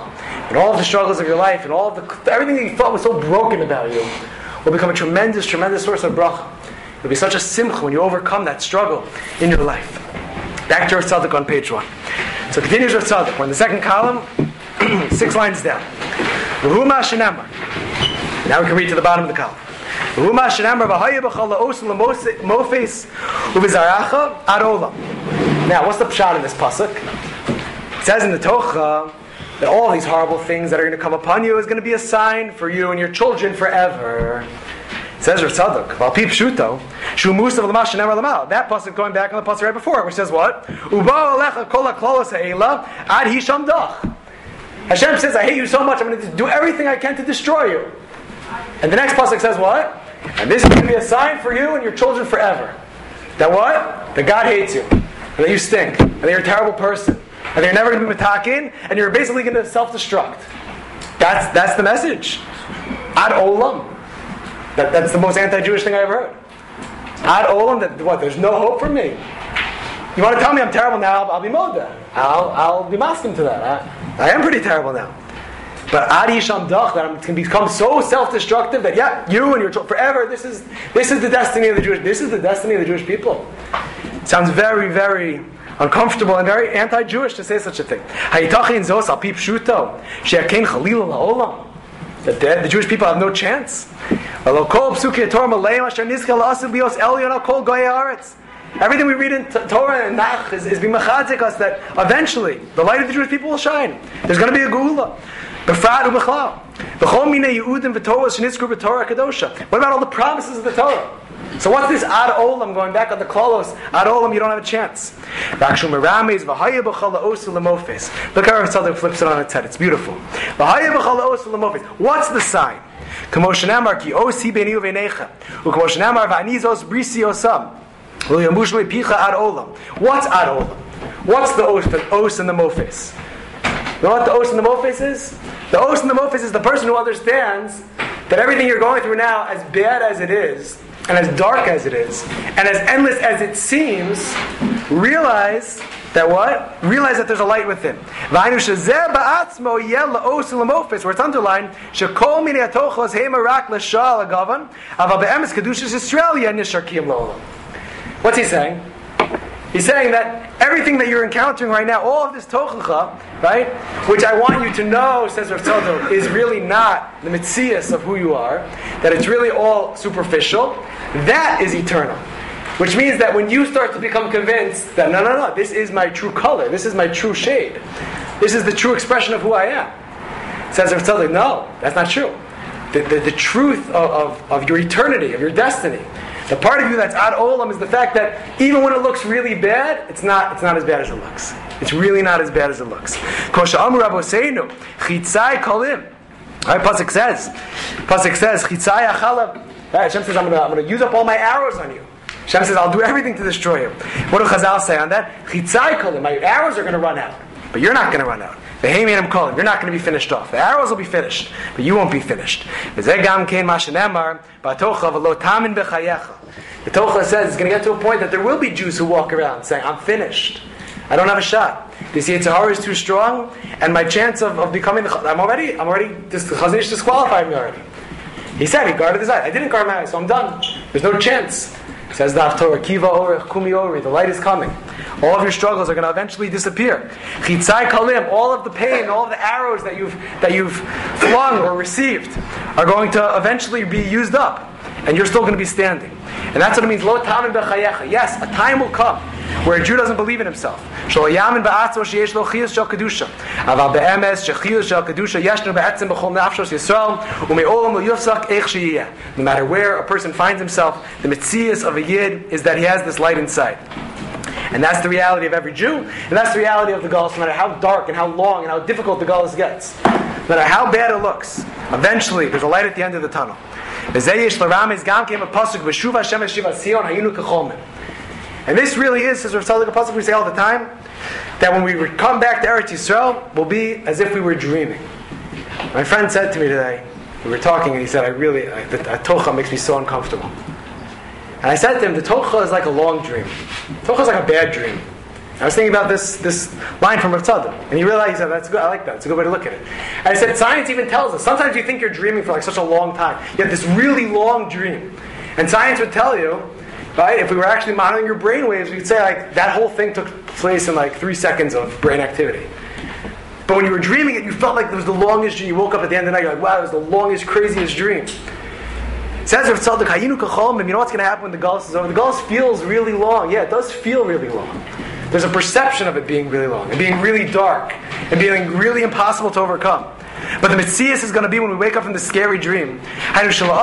and all of the struggles of your life, and all of everything that you thought was so broken about you, will become a tremendous, tremendous source of bracha. It'll be such a simcha when you overcome that struggle in your life. Back to Rav Tzadok on page 1. So continues Rav Tzadok. We're in the second column, 6 lines down. V'huma shenamar. Now we can read to the bottom of the column. V'huma shenamar v'haya b'chal la'osim l'mofes u'v'zaracha ad olam. Now, what's the pshat in this pasuk? It says in the Tocha that all these horrible things that are going to come upon you is going to be a sign for you and your children forever. It says Rav Tzadok, Valpi Pshuto, Shu Musav L'mash Shenemar L'mal. That pasuk going back on the pasuk right before, which says what? Uba Alecha Kol HaKlolos Ha'ela Ad Hisham Dach. Hashem says, I hate you so much, I'm going to do everything I can to destroy you. And the next pasuk says what? And this is going to be a sign for you and your children forever. That what? That God hates you. And that you stink. And that you're a terrible person. And that you're never going to be mitakin. And you're basically going to self-destruct. That's the message. Ad Olam. That's the most anti-Jewish thing I ever heard. Ad Olam, that what? There's no hope for me. You want to tell me I'm terrible now? I'll be moda. I'll be masking to that. I am pretty terrible now. But Ad Hisham Dach, that I'm going to become so self-destructive that you and your children forever. This is the destiny of the Jewish. This is the destiny of the Jewish people. It sounds very, very uncomfortable and very anti-Jewish to say such a thing. Hayitachin zos al pi pshuto she'akein chalila la'olam. That the Jewish people have no chance. Everything we read in Torah and Nach is being machadzik us that eventually the light of the Jewish people will shine. There's going to be a geula. What about all the promises of the Torah? So what's this Ad Olam, going back on the Klolos? Ad Olam, you don't have a chance. Look how Rav Tzadok flips it on its head. It's beautiful. What's the sign? What's Ad Olam? What's the Os and the Mofes? You know what the Os and the Mofes is? The Os and the Mofes is the person who understands that everything you're going through now, as bad as it is, and as dark as it is, and as endless as it seems, realize that what? Realize that there's a light within. Where it's underlined, what's he saying? He's saying that everything that you're encountering right now, all of this tochacha, right, which I want you to know, says Rav Tzadok, is really not the mitzias of who you are, that it's really all superficial, that is eternal. Which means that when you start to become convinced that, no, this is my true color, this is my true shade, this is the true expression of who I am, says Rav Tzadok, no, that's not true. The truth of your eternity, of your destiny, the part of you that's Ad Olam is the fact that even when it looks really bad, it's not as bad as it looks. It's really not as bad as it looks. Kosha Amur Rabbeinu, Chitzai Kolim. Right, Pasuk says, Chitzai Achalab. Right, Hashem says, I'm going to use up all my arrows on you. Hashem says, I'll do everything to destroy you. What do Chazal say on that? Chitzai Kolim. My arrows are going to run out, but you're not going to run out. You're not going to be finished off. The arrows will be finished, but you won't be finished. The Tocha says it's going to get to a point that there will be Jews who walk around saying, I'm finished. I don't have a shot. This Yetzer Hara is too strong, and my chance of becoming the Chazon Ish disqualified me already. He said he guarded his eye. I didn't guard my eye, so I'm done. There's no chance. Says the Haftorah, Kiva Orech, Kumi Ori, the light is coming. All of your struggles are going to eventually disappear. Chitzai Kalim, all of the pain, all of the arrows that you've flung or received are going to eventually be used up. And you're still going to be standing. And that's what it means, Lo Tamin B'chayecha. Yes, a time will come where a Jew doesn't believe in himself. No matter where a person finds himself, the mitzias of a Yid is that he has this light inside. And that's the reality of every Jew, and that's the reality of the Galus, no matter how dark and how long and how difficult the Galus gets. No matter how bad it looks, eventually there's a light at the end of the tunnel. And this really is, as Rav Tzadok a pasuk we say all the time, that when we come back to Eretz Yisrael, we'll be as if we were dreaming. My friend said to me today, we were talking, and he said, the Tocha makes me so uncomfortable. And I said to him, the Tocha is like a long dream. Tocha is like a bad dream. I was thinking about this line from Rav Tzadok, and he realized that that's good. I like that. It's a good way to look at it. And I said, science even tells us, sometimes you think you're dreaming for like such a long time. You have this really long dream. And science would tell you, right, if we were actually monitoring your brain waves, we'd say like that whole thing took place in like 3 seconds of brain activity. But when you were dreaming it, you felt like it was the longest dream. You woke up at the end of the night, you're like, wow, it was the longest, craziest dream. It says Rav Tzadok, Hayinu k'cholomim, you know what's going to happen when the Galus is over? The Galus feels really long. Yeah, it does feel really long. There's a perception of it being really long, and being really dark, and being really impossible to overcome. But the Metzias is going to be when we wake up from the scary dream. The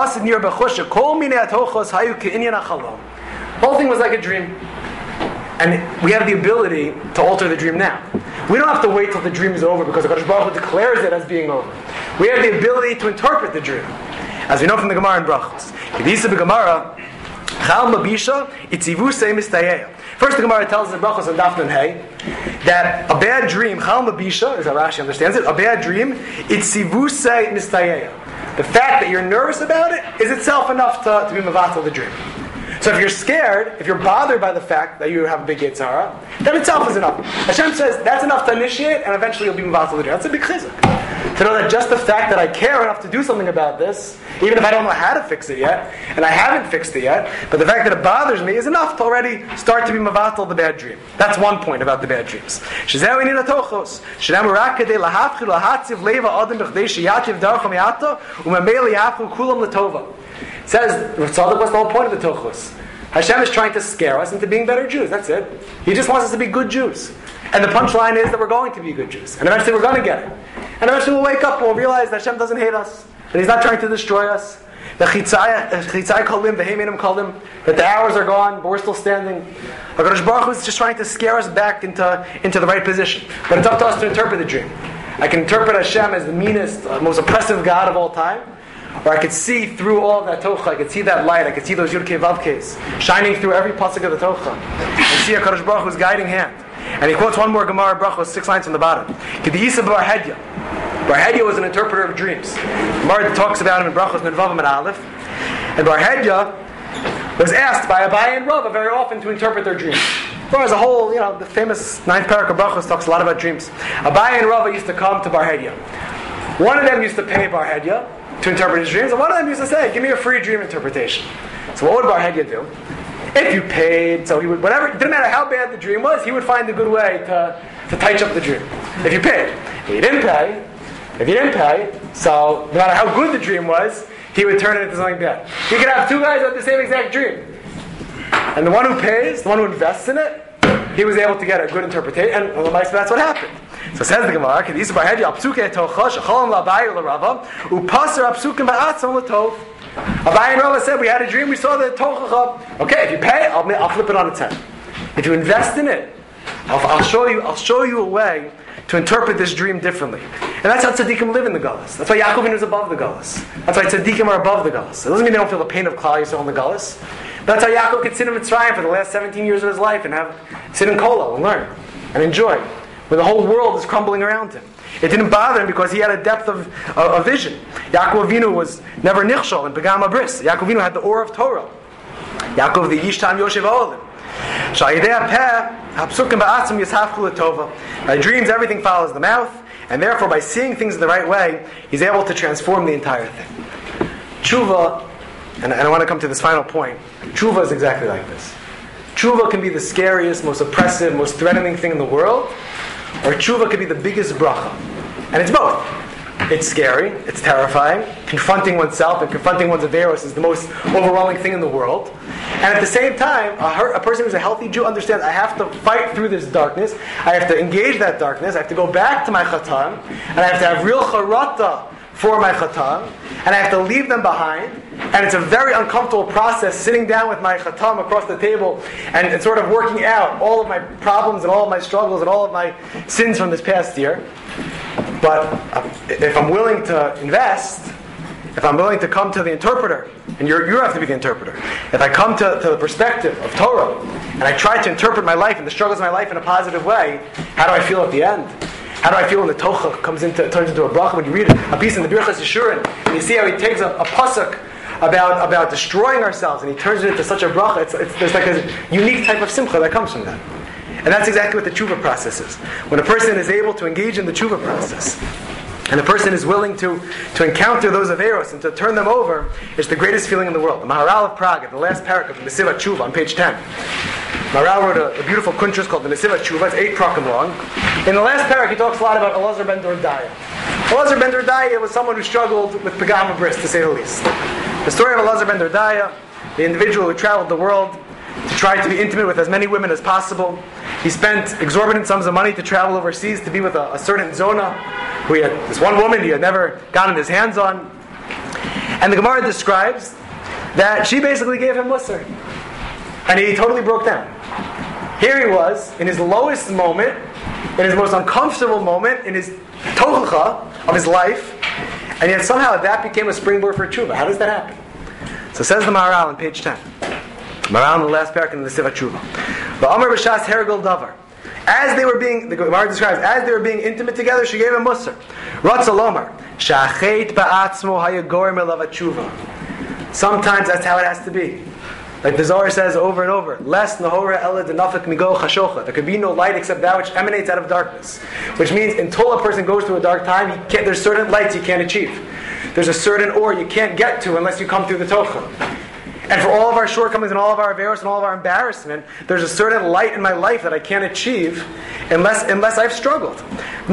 whole thing was like a dream. And we have the ability to alter the dream now. We don't have to wait till the dream is over because the Kadosh Baruch Hu declares it as being over. We have the ability to interpret the dream. As we know from the Gemara in Brachos. First, the Gemara tells us in Brachos on Daf Nun Hey that a bad dream, Chal Mabisha, as Rashi understands it, a bad dream, it's Sivusei Mistayeya. The fact that you're nervous about it is itself enough to be Mavatal the dream. So if you're scared, if you're bothered by the fact that you have a big Yetzer Hara, that itself is enough. Hashem says that's enough to initiate, and eventually you'll be Mavatal the dream. That's a big chizuk. To know that just the fact that I care enough to do something about this, even if I don't know how to fix it yet, and I haven't fixed it yet, but the fact that it bothers me is enough to already start to be Mavatal the bad dream. That's one point about the bad dreams. It says, Rav Tzadok, what's the whole point of the Tochos? Hashem is trying to scare us into being better Jews. That's it. He just wants us to be good Jews. And the punchline is that we're going to be good Jews. And eventually we're going to get it. And eventually we'll wake up and we'll realize that Hashem doesn't hate us. That He's not trying to destroy us. The chitzai kolim, the heimenim kolim, that the hours are gone, but we're still standing. HaKadosh Baruch Hu is just trying to scare us back into the right position. But it's up to us to interpret the dream. I can interpret Hashem as the meanest, most oppressive God of all time. Or I could see through all of that Tocha, I could see that light, I could see those Yud-Kei Vav-Keis shining through every pasuk of the Tocha. And see HaKadosh Baruch Hu's guiding hand. And he quotes one more Gemara Brachos, 6 lines from the bottom. K'di'isa Bar Hedya. Bar Hedya was an interpreter of dreams. Gemara talks about him in Brachos Menvav and Aleph. And Bar Hedya was asked by Abaye and Rava very often to interpret their dreams. Or as a whole, the famous 9th parak of Brachos talks a lot about dreams. Abaye and Rava used to come to Bar Hedya. One of them used to pay Bar Hedya to interpret his dreams, and one of them used to say, give me a free dream interpretation. So what would Bar Hedya do? If you paid, so he would, whatever, it didn't matter how bad the dream was, he would find a good way to touch up the dream. If you paid. If you didn't pay, so no matter how good the dream was, he would turn it into something bad. You could have two guys with the same exact dream. And the one who pays, the one who invests in it, he was able to get a good interpretation, and that's what happened. So says the Gemara, "Kedisa Bar Hedya apsuke tocha shecholam la'Abaye u'Rava u'paser apsukim ba'atzam l'tov." Abaye and Rava said, we had a dream, we saw the tocha. Okay, if you pay, I'll flip it on its head. If you invest in it, I'll show you a way to interpret this dream differently. And that's how tzaddikim live in the Galus. That's why Yaakov Avinu is above the Galus. That's why tzaddikim are above the Galus. It doesn't mean they don't feel the pain of Klal Yisrael in the Galus. But that's how Yaakov could sit in Mitzrayim for the last 17 years of his life and sit in Kollel and learn and enjoy, when the whole world is crumbling around him. It didn't bother him because he had a depth of vision. Yaakov Avinu was never nichshol in Pagam Abris. Yaakov Avinu had the aura of Torah. Yaakov the Yishtam Yoshev Olim. By dreams, everything follows the mouth, and therefore, by seeing things the right way, he's able to transform the entire thing. Tshuva, and I want to come to this final point. Tshuva is exactly like this. Tshuva can be the scariest, most oppressive, most threatening thing in the world, or tshuva can be the biggest bracha. And it's both. It's scary, it's terrifying. Confronting oneself and confronting one's averos is the most overwhelming thing in the world. And at the same time, a person who's a healthy Jew understands I have to fight through this darkness, I have to engage that darkness, I have to go back to my chatan, and I have to have real charata for my chatan, and I have to leave them behind. And it's a very uncomfortable process, sitting down with my chatam across the table and sort of working out all of my problems and all of my struggles and all of my sins from this past year. But if I'm willing to invest, if I'm willing to come to the interpreter, and you have to be the interpreter, if I come to the perspective of Torah, and I try to interpret my life and the struggles of my life in a positive way, how do I feel at the end? How do I feel when the Tocha turns into a bracha? When you read a piece in the Birchas Yeshurun, and you see how he takes a pasuk about destroying ourselves, and he turns it into such a bracha. There's like a unique type of simcha that comes from that. And that's exactly what the tshuva process is. When a person is able to engage in the tshuva process, and a person is willing to encounter those averos and to turn them over, it's the greatest feeling in the world. The Maharal of Prague, in the last paragraph of the Nesivat Tshuva on page 10, Maharal wrote a beautiful kuntrus called the Nesivat Tshuva. It's 8 prakim long. In the last paragraph, he talks a lot about Elazar ben Dordaya. Elazar ben Dordaya was someone who struggled with Pagam Bris, to say the least. The story of Elazar ben Dordaya, the individual who traveled the world to try to be intimate with as many women as possible. He spent exorbitant sums of money to travel overseas to be with a certain Zona, who he had this one woman he had never gotten his hands on. And the Gemara describes that she basically gave him Musar. And he totally broke down. Here he was, in his lowest moment, in his most uncomfortable moment, in his tochacha of his life, and yet somehow that became a springboard for tshuva. How does that happen? So says the Maharal on page 10. Maharal in the last paragraph in the Nesivat Tshuva. V'amar b'shas hergel davar. As they were being, the Gemara describes, as they were being intimate together, she gave him Musar. Ratza lomar, shachet ba'atzmo hayagor melav tshuva. Sometimes that's how it has to be. Like the Zohar says over and over, Les nahora ela denafik migo chashocha. There could be no light except that which emanates out of darkness. Which means until a person goes through a dark time, there's certain lights you can't achieve. There's a certain ore you can't get to unless you come through the tocha. And for all of our shortcomings and all of our averos and all of our embarrassment, there's a certain light in my life that I can't achieve unless I've struggled. The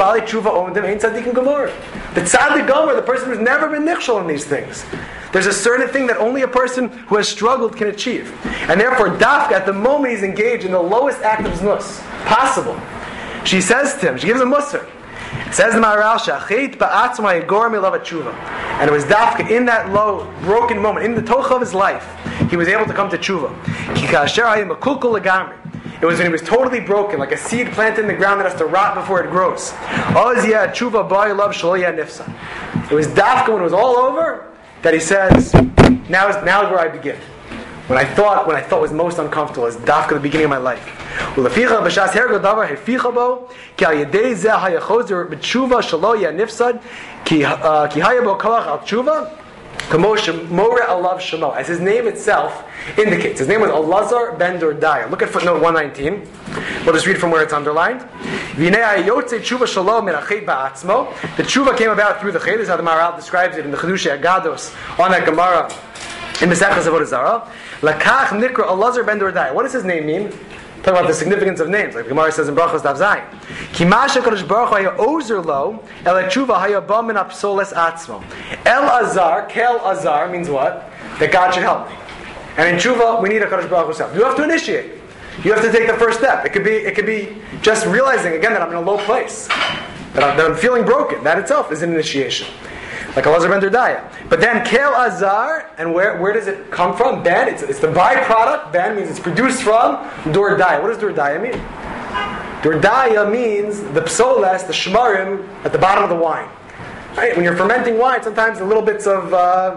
tzaddik gomer, the person who's never been nichshol in these things. There's a certain thing that only a person who has struggled can achieve. And therefore, dafka, at the moment he's engaged in the lowest act of znus possible, she says to him, she gives him musar. It says the Maharal, Shachet ba'atzma yagor milav tshuva. And it was dafka in that low, broken moment, in the tocha of his life, he was able to come to tshuva. Ki kasher hayim makulkul legamri. It was when he was totally broken, like a seed planted in the ground that has to rot before it grows. Oz yeh tshuva ba'y love shlo yeh nifsa. It was dafka when it was all over that he says, now is where I begin. When I thought was most uncomfortable is dafka the beginning of my life. Uleficha b'shas hergo davar heficha bo ki al yedei zeh hayachozer b'tshuva shelo yanifsad ki hayabo koach al tshuva kamo shemore alav shemo. As his name itself indicates, his name was Elazar ben Dordaya. Look at footnote 119. We'll just read from where it's underlined. V'nei hayotze tshuva shelo min achet ba'atzmo. The tshuva came about through the chet. This is how the Maharal describes it in the Chedushei Agados on that Gemara in Mesechus Avodah Zarah. Lakach nikra Elazar ben Dordaya. What does his name mean? Talk about the significance of names, like the Gemara says in Brachos Daf Zayin. Kimasha Kadosh Baruch Hu haya ozer lo el tshuva haya ba min apsoles atzmo. El Azar, Kel Azar means what? That God should help me. And in tshuva we need a Kadosh Baruch Hu's help. You have to initiate. You have to take the first step. It could be just realizing again that I'm in a low place, that I'm feeling broken. That itself is an initiation. Like Elazar ben Dordaya. But then Kel Azar, and where does it come from? Ben, it's the byproduct. Ben means it's produced from Dordaya. What does Dordaya mean? Dordaya means the psoles, the shmarim, at the bottom of the wine. Right? When you're fermenting wine, sometimes the little bits of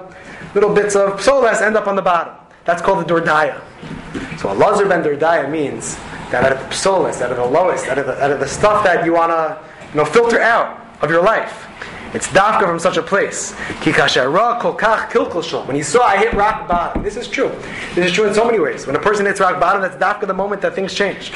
psoles end up on the bottom. That's called the Dordaya. So Elazar ben Dordaya means that out of the psoles, out of the lowest, out of the stuff that you want to filter out of your life, it's dafka from such a place. When he saw I hit rock bottom. This is true. This is true in so many ways. When a person hits rock bottom, that's dafka the moment that things change.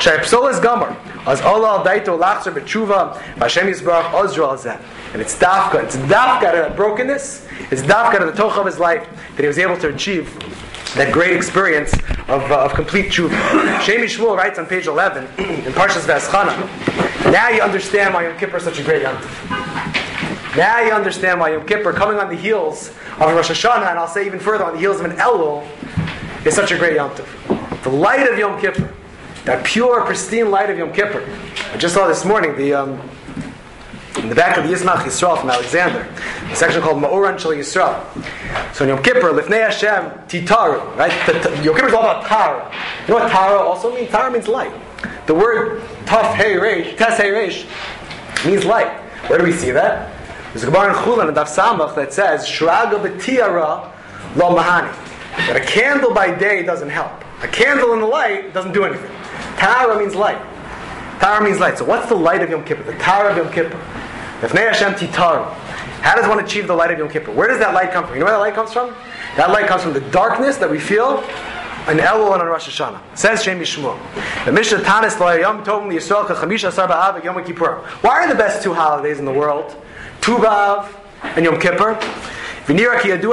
And it's dafka out of that brokenness. It's dafka out of the toch of his life that he was able to achieve that great experience of complete tshuva. Shemi Shmuel writes on page 11 in Parshas V'eschana. Now you understand why Yom Kippur is such a great Yom Tov. Now you understand why Yom Kippur, coming on the heels of Rosh Hashanah, and I'll say even further, on the heels of an Elul, is such a great Yom Tov. The light of Yom Kippur, that pure, pristine light of Yom Kippur. I just saw this morning in the back of the Yismach Yisrael from Alexander, a section called Ma'oran Shel Yisrael. So in Yom Kippur, Lifnei Hashem Titaru, right? Yom Kippur is all about Tara. You know what Tara also means? Tara means light. The word Taf Hey Reish, Tes Hey Reish, means light. Where do we see that? There's a Gemara in Chulan and Daf Samach that says Shraga b'tiara lo mahani. That a candle by day doesn't help. A candle in the light doesn't do anything. Tara means light. Tara means light. So what's the light of Yom Kippur? The Tara of Yom Kippur. Lifnei Hashem Titaru. How does one achieve the light of Yom Kippur? Where does that light come from? You know where that light comes from? That light comes from the darkness that we feel on Elul and on Rosh Hashanah. Says Shem Yishmuel. The Mishnah Tanis Lo Yom Tov Yisrael Chamisha Asar B'Av Yom Kippur. Why are the best two holidays in the world? Tu B'Av and Yom Kippur. Because everything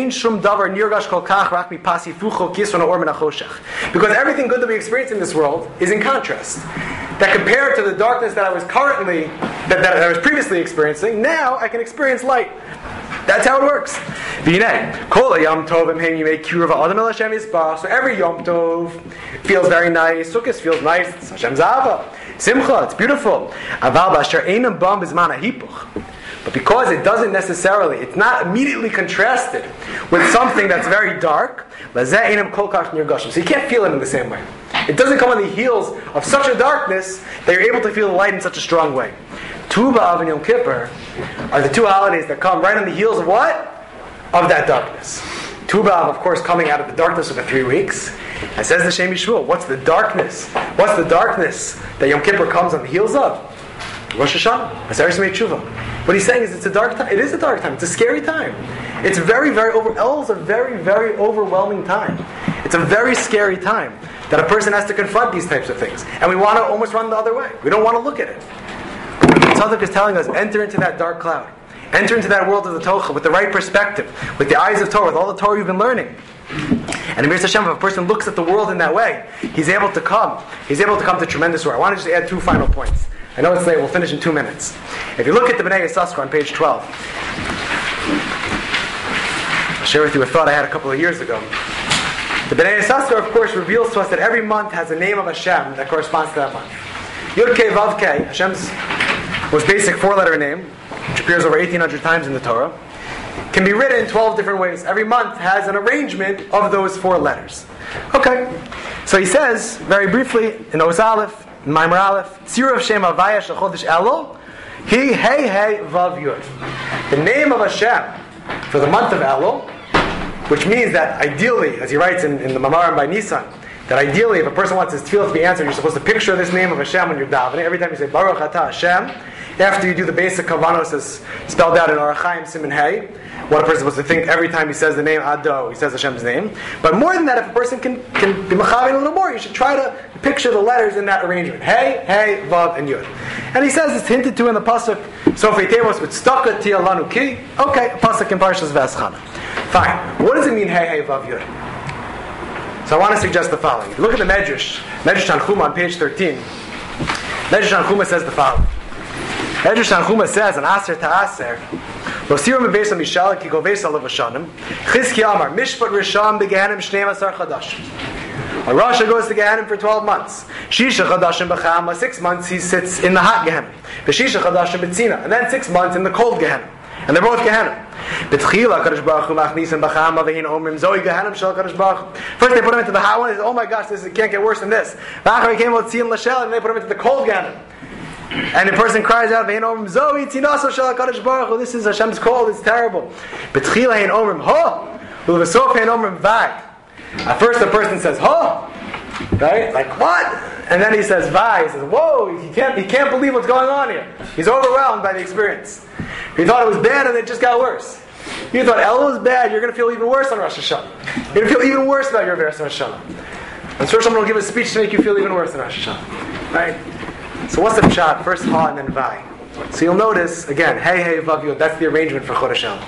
good that we experience in this world is in contrast. That compared to the darkness that I was that I was previously experiencing, now I can experience light. That's how it works. So every Yom Tov feels very nice. Sukkot feels nice. It's Hashem's Ava. Simcha, it's beautiful. But because it doesn't necessarily, it's not immediately contrasted with something that's very dark, so you can't feel it in the same way. It doesn't come on the heels of such a darkness that you're able to feel the light in such a strong way. Tu B'Av and Yom Kippur are the two holidays that come right on the heels of what? Of that darkness. Tu B'Av, of course, coming out of the darkness of the 3 weeks. And says the Shem Yishmuel, what's the darkness? What's the darkness that Yom Kippur comes on the heels of? Rosh Hashanah. Aseres Yemei Tshuva. What he's saying is it's a dark time. It is a dark time. It's a scary time. It's very, very Elul's a very, very overwhelming time. It's a very scary time that a person has to confront these types of things. And we want to almost run the other way. We don't want to look at it. Tzaddik is telling us, enter into that dark cloud. Enter into that world of the Tocha with the right perspective, with the eyes of Torah, with all the Torah you've been learning. And Amir Hashem, if a person looks at the world in that way, he's able to come to tremendous joy. I want to just add 2 final points. I know it's late, we'll finish in 2 minutes. If you look at the Bnei Yissaschar on page 12, I'll share with you a thought I had a couple of years ago. The Bnei Yissaschar, of course, reveals to us that every month has a name of Hashem that corresponds to that month. Yud Kei Vav Kei, Hashem's most basic 4-letter name, which appears over 1,800 times in the Torah, can be written in 12 different ways. Every month has an arrangement of those 4 letters. Okay, so he says, very briefly, in Oz Aleph, Maimer Aleph, Tzirav Shem Havaya Shel Chodesh Elul, He Hey Hey Vav Yud. The name of Hashem for the month of Elul, which means that ideally, as he writes in the Mamarim by Nisan, that ideally if a person wants his tefillah to be answered, you're supposed to picture this name of Hashem when you're davening. Every time you say Baruch Atah Hashem, after you do the basic kavanos as spelled out in Orach Chaim Siman Hey, what a person is supposed to think every time he says the name Ado, he says Hashem's name. But more than that, if a person can be mechaven a little more, you should try to picture the letters in that arrangement. Hey, Hey, Vav, and Yud. And he says it's hinted to in the pasuk Sofei Tevos with Staka Tia Lanu Ki. Okay, a pasuk in Parshas V'Eschana. Fine. What does it mean Hey, Hey, Vav, Yud? So I want to suggest the following. Look at the Medrash Tanchuma on page 13. Medrash Tanchuma says the following. Medrash Tanchuma says, an Aser Ta'aser, Rosirum Bebeis Mishal Ki Goveis Alav Hashanim, Chizki Amar, Mishpat Risham Begehanim Shneim Asar Chadashim. A Rasha goes to Gehanim for 12 months. Shisha Chadashim B'chama, 6 months he sits in the hot Gehanim. V'shisha Chadashim B'tzina, and then 6 months in the cold Gehanim. And they're both Gehanim. B'tchila Kadosh Baruch Hu Machnisim B'chama V'hin Omrim Zoi Gehanim Shel Kadosh Baruch Hu. First they put him into the hot one. They say, oh my gosh, it can't get worse than this. V'achar he came out Tzim L'Shel, and they put him into the cold Gehanim. And the person cries out, "Ve'in omrim Zoe tinaso shel Hakadosh Baruch Hu." This is Hashem's call. It's terrible. B'tchila hein omrim ho, u'v'sof hein omrim vag. At first, the person says ho, right? Like what? And then he says vag. He says, "Whoa! He can't believe what's going on here." He's overwhelmed by the experience. He thought it was bad, and it just got worse. You thought Elul was bad. You're going to feel even worse on Rosh Hashanah. You're going to feel even worse about your Rosh Hashanah. I'm sure someone will give a speech to make you feel even worse on Rosh Hashanah, right? So what's the pshat? First ha and then vai. So you'll notice, again, hey, hey, vav yod, that's the arrangement for Chodesh Elul.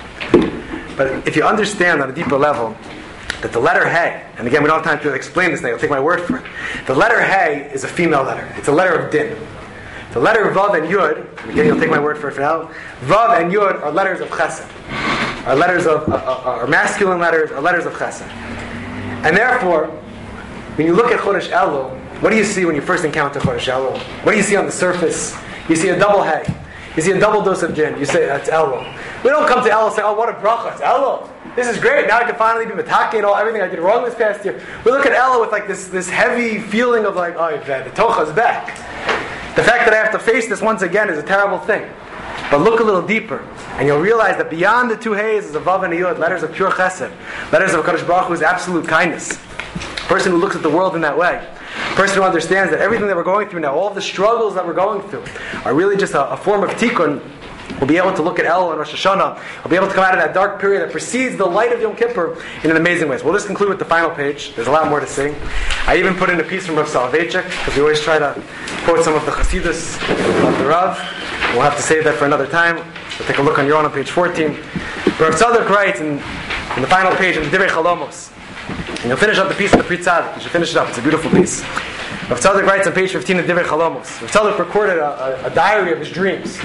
But if you understand on a deeper level that the letter hey, and again we don't have time to explain this thing, I'll take my word for it. The letter hey is a female letter. It's a letter of din. The letter vav and yud, again you'll take my word for it for now, vav and yud are letters of chesed. Are letters of, are masculine letters, are letters of chesed. And therefore, when you look at Chodesh Elul, what do you see when you first encounter Chodesh Elul? What do you see on the surface? You see a double hay. You see a double dose of din. You say, that's Elul. We don't come to Elul and say, oh, what a bracha, it's Elul. This is great. Now I can finally be matake and everything I did wrong this past year. We look at Elul with like this heavy feeling of like, oh, the tocha's back. The fact that I have to face this once again is a terrible thing. But look a little deeper, and you'll realize that beyond the 2 hays is a vav and a yud, letters of pure chesed, letters of Kadosh Baruch Hu's absolute kindness. A person who looks at the world in that way, a person who understands that everything that we're going through now, all of the struggles that we're going through, are really just a form of tikkun We'll be able to look at El and Rosh Hashanah. We'll be able to come out of that dark period that precedes the light of Yom Kippur in an amazing way. So we'll just conclude with the final page. There's a lot more to sing. I even put in a piece from Rav Soloveitchik, because we always try to quote some of the Chassidus of the Rav. We'll have to save that for another time. We'll take a look on your own on page 14. Rav Tzadok writes in the final page in the Divrei Chalomos, and you'll finish up the piece of the Pri Tzadik. You should finish it up. It's a beautiful piece. Rav Tzadok writes on page 15 of Divrei Chalomos. Rav Tzadok recorded a diary of his dreams.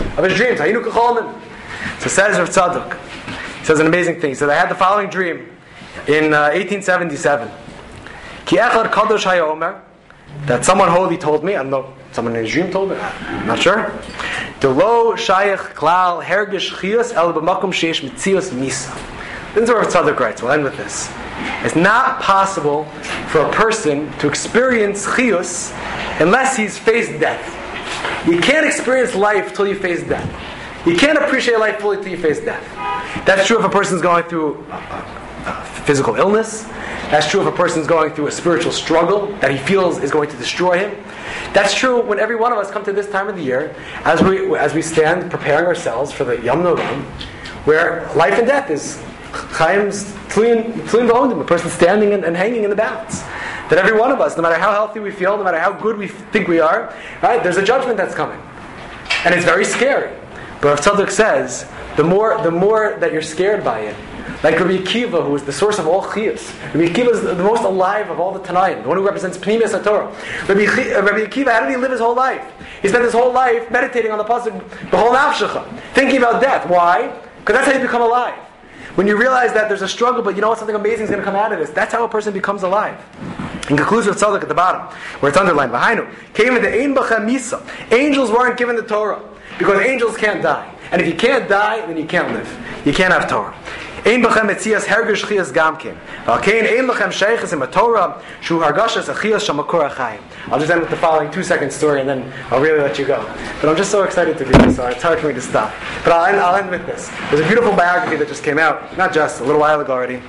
Hayinu K'cholmin. So says Rav Tzadok. He says an amazing thing. He said, I had the following dream in 1877. Ki echad kadosh haya omer, that someone holy told me, I don't know, someone in his dream told me, I'm not sure. Delo shayach klal hergish chiyus el b'makom sheish mitzius misa. This is what Rav Tzadok writes. We'll end with this. It's not possible for a person to experience chiyus unless he's faced death. You can't experience life till you face death. You can't appreciate life fully till you face death. That's true if a person's going through physical illness. That's true if a person's going through a spiritual struggle that he feels is going to destroy him. That's true when every one of us come to this time of the year as we stand preparing ourselves for the Yom Noram, where life and death is Chaim's Tlin V'Odim, a person standing and hanging in the balance. That every one of us, no matter how healthy we feel, no matter how good we think we are, right, there's a judgment that's coming. And it's very scary. But Rav Tzadok says, the more that you're scared by it, like Rabbi Akiva, who is the source of all chiyus. Rabbi Akiva is the most alive of all the Tanaim, the one who represents Pnimius HaTorah. Rabbi Akiva, how did he live his whole life? He spent his whole life meditating on the pasuk, B'chol nafshecha, thinking about death. Why? Because that's how you become alive. When you realize that there's a struggle, but you know what, something amazing is going to come out of this. That's how a person becomes alive. In conclusion with Tzadok at the bottom, where it's underlined, V'hainu, came into Ein B'cha Misa. Angels weren't given the Torah, because angels can't die. And if you can't die, then you can't live. You can't have Torah. Ein B'cha Metzias Hergish Chiyas Gamkin. V'alkein Ein Lechem Sheiches in Torah, Shu Hargashas Achiyas Shamakor Achayim. I'll just end with the following 2-second story, and then I'll really let you go. But I'm just so excited to do this, so it's hard for me to stop. But I'll end with this. There's a beautiful biography that just came out, not just, a little while ago already.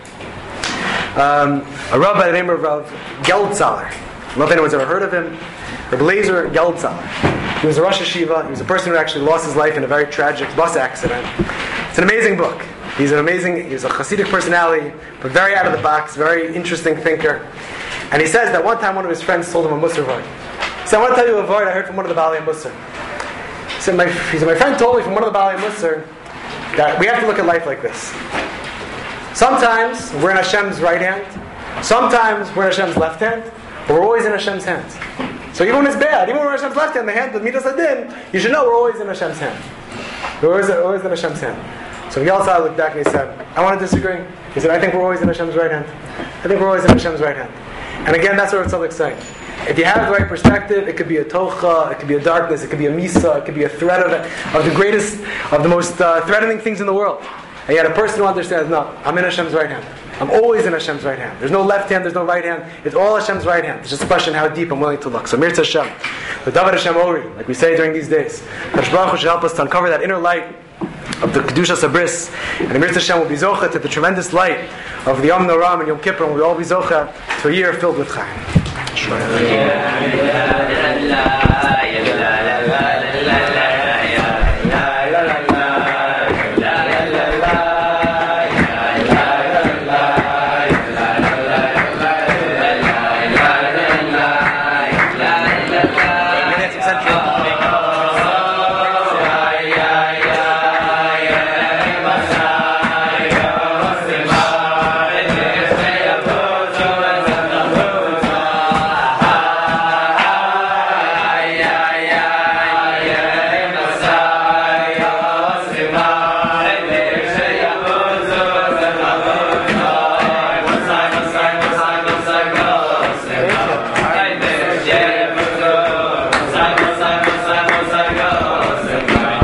A rabbi by the name of Rav Geldzaler. I don't know if anyone's ever heard of him. Rav Lezer Geldzaler. He was a Rosh Hashiva. He was a person who actually lost his life in a very tragic bus accident. It's an amazing book. He's a Hasidic personality, but very out of the box, very interesting thinker. And he says that one time one of his friends told him a Musar word. He said, I want to tell you a word I heard from one of the Baalei Musar. He said, my friend told me from one of the Baalei Musar that we have to look at life like this. Sometimes we're in Hashem's right hand, sometimes we're in Hashem's left hand, but we're always in Hashem's hands. So even when it's bad, even when we're in Hashem's left hand, the hand of Midas Adin, you should know we're always in Hashem's hand. We're always in Hashem's hand. So Yalzai looked back and he said, I want to disagree. He said, I think we're always in Hashem's right hand. I think we're always in Hashem's right hand. And again, that's what Tzadok's saying. If you have the right perspective, it could be a tocha, it could be a darkness, it could be a misa, it could be a threat of the greatest, of the most threatening things in the world. And yet a person who understands, no, I'm in Hashem's right hand. I'm always in Hashem's right hand. There's no left hand, there's no right hand. It's all Hashem's right hand. It's just a question how deep I'm willing to look. So Mirz Hashem, the David Hashem Ori, like we say during these days, Kadosh Baruch Hu should help us to uncover that inner light of the Kedushas Habris. And the Mirz Hashem will be zocha to the tremendous light of the Yom Noram and Yom Kippur, and we'll all be zocha to a year filled with Chaim.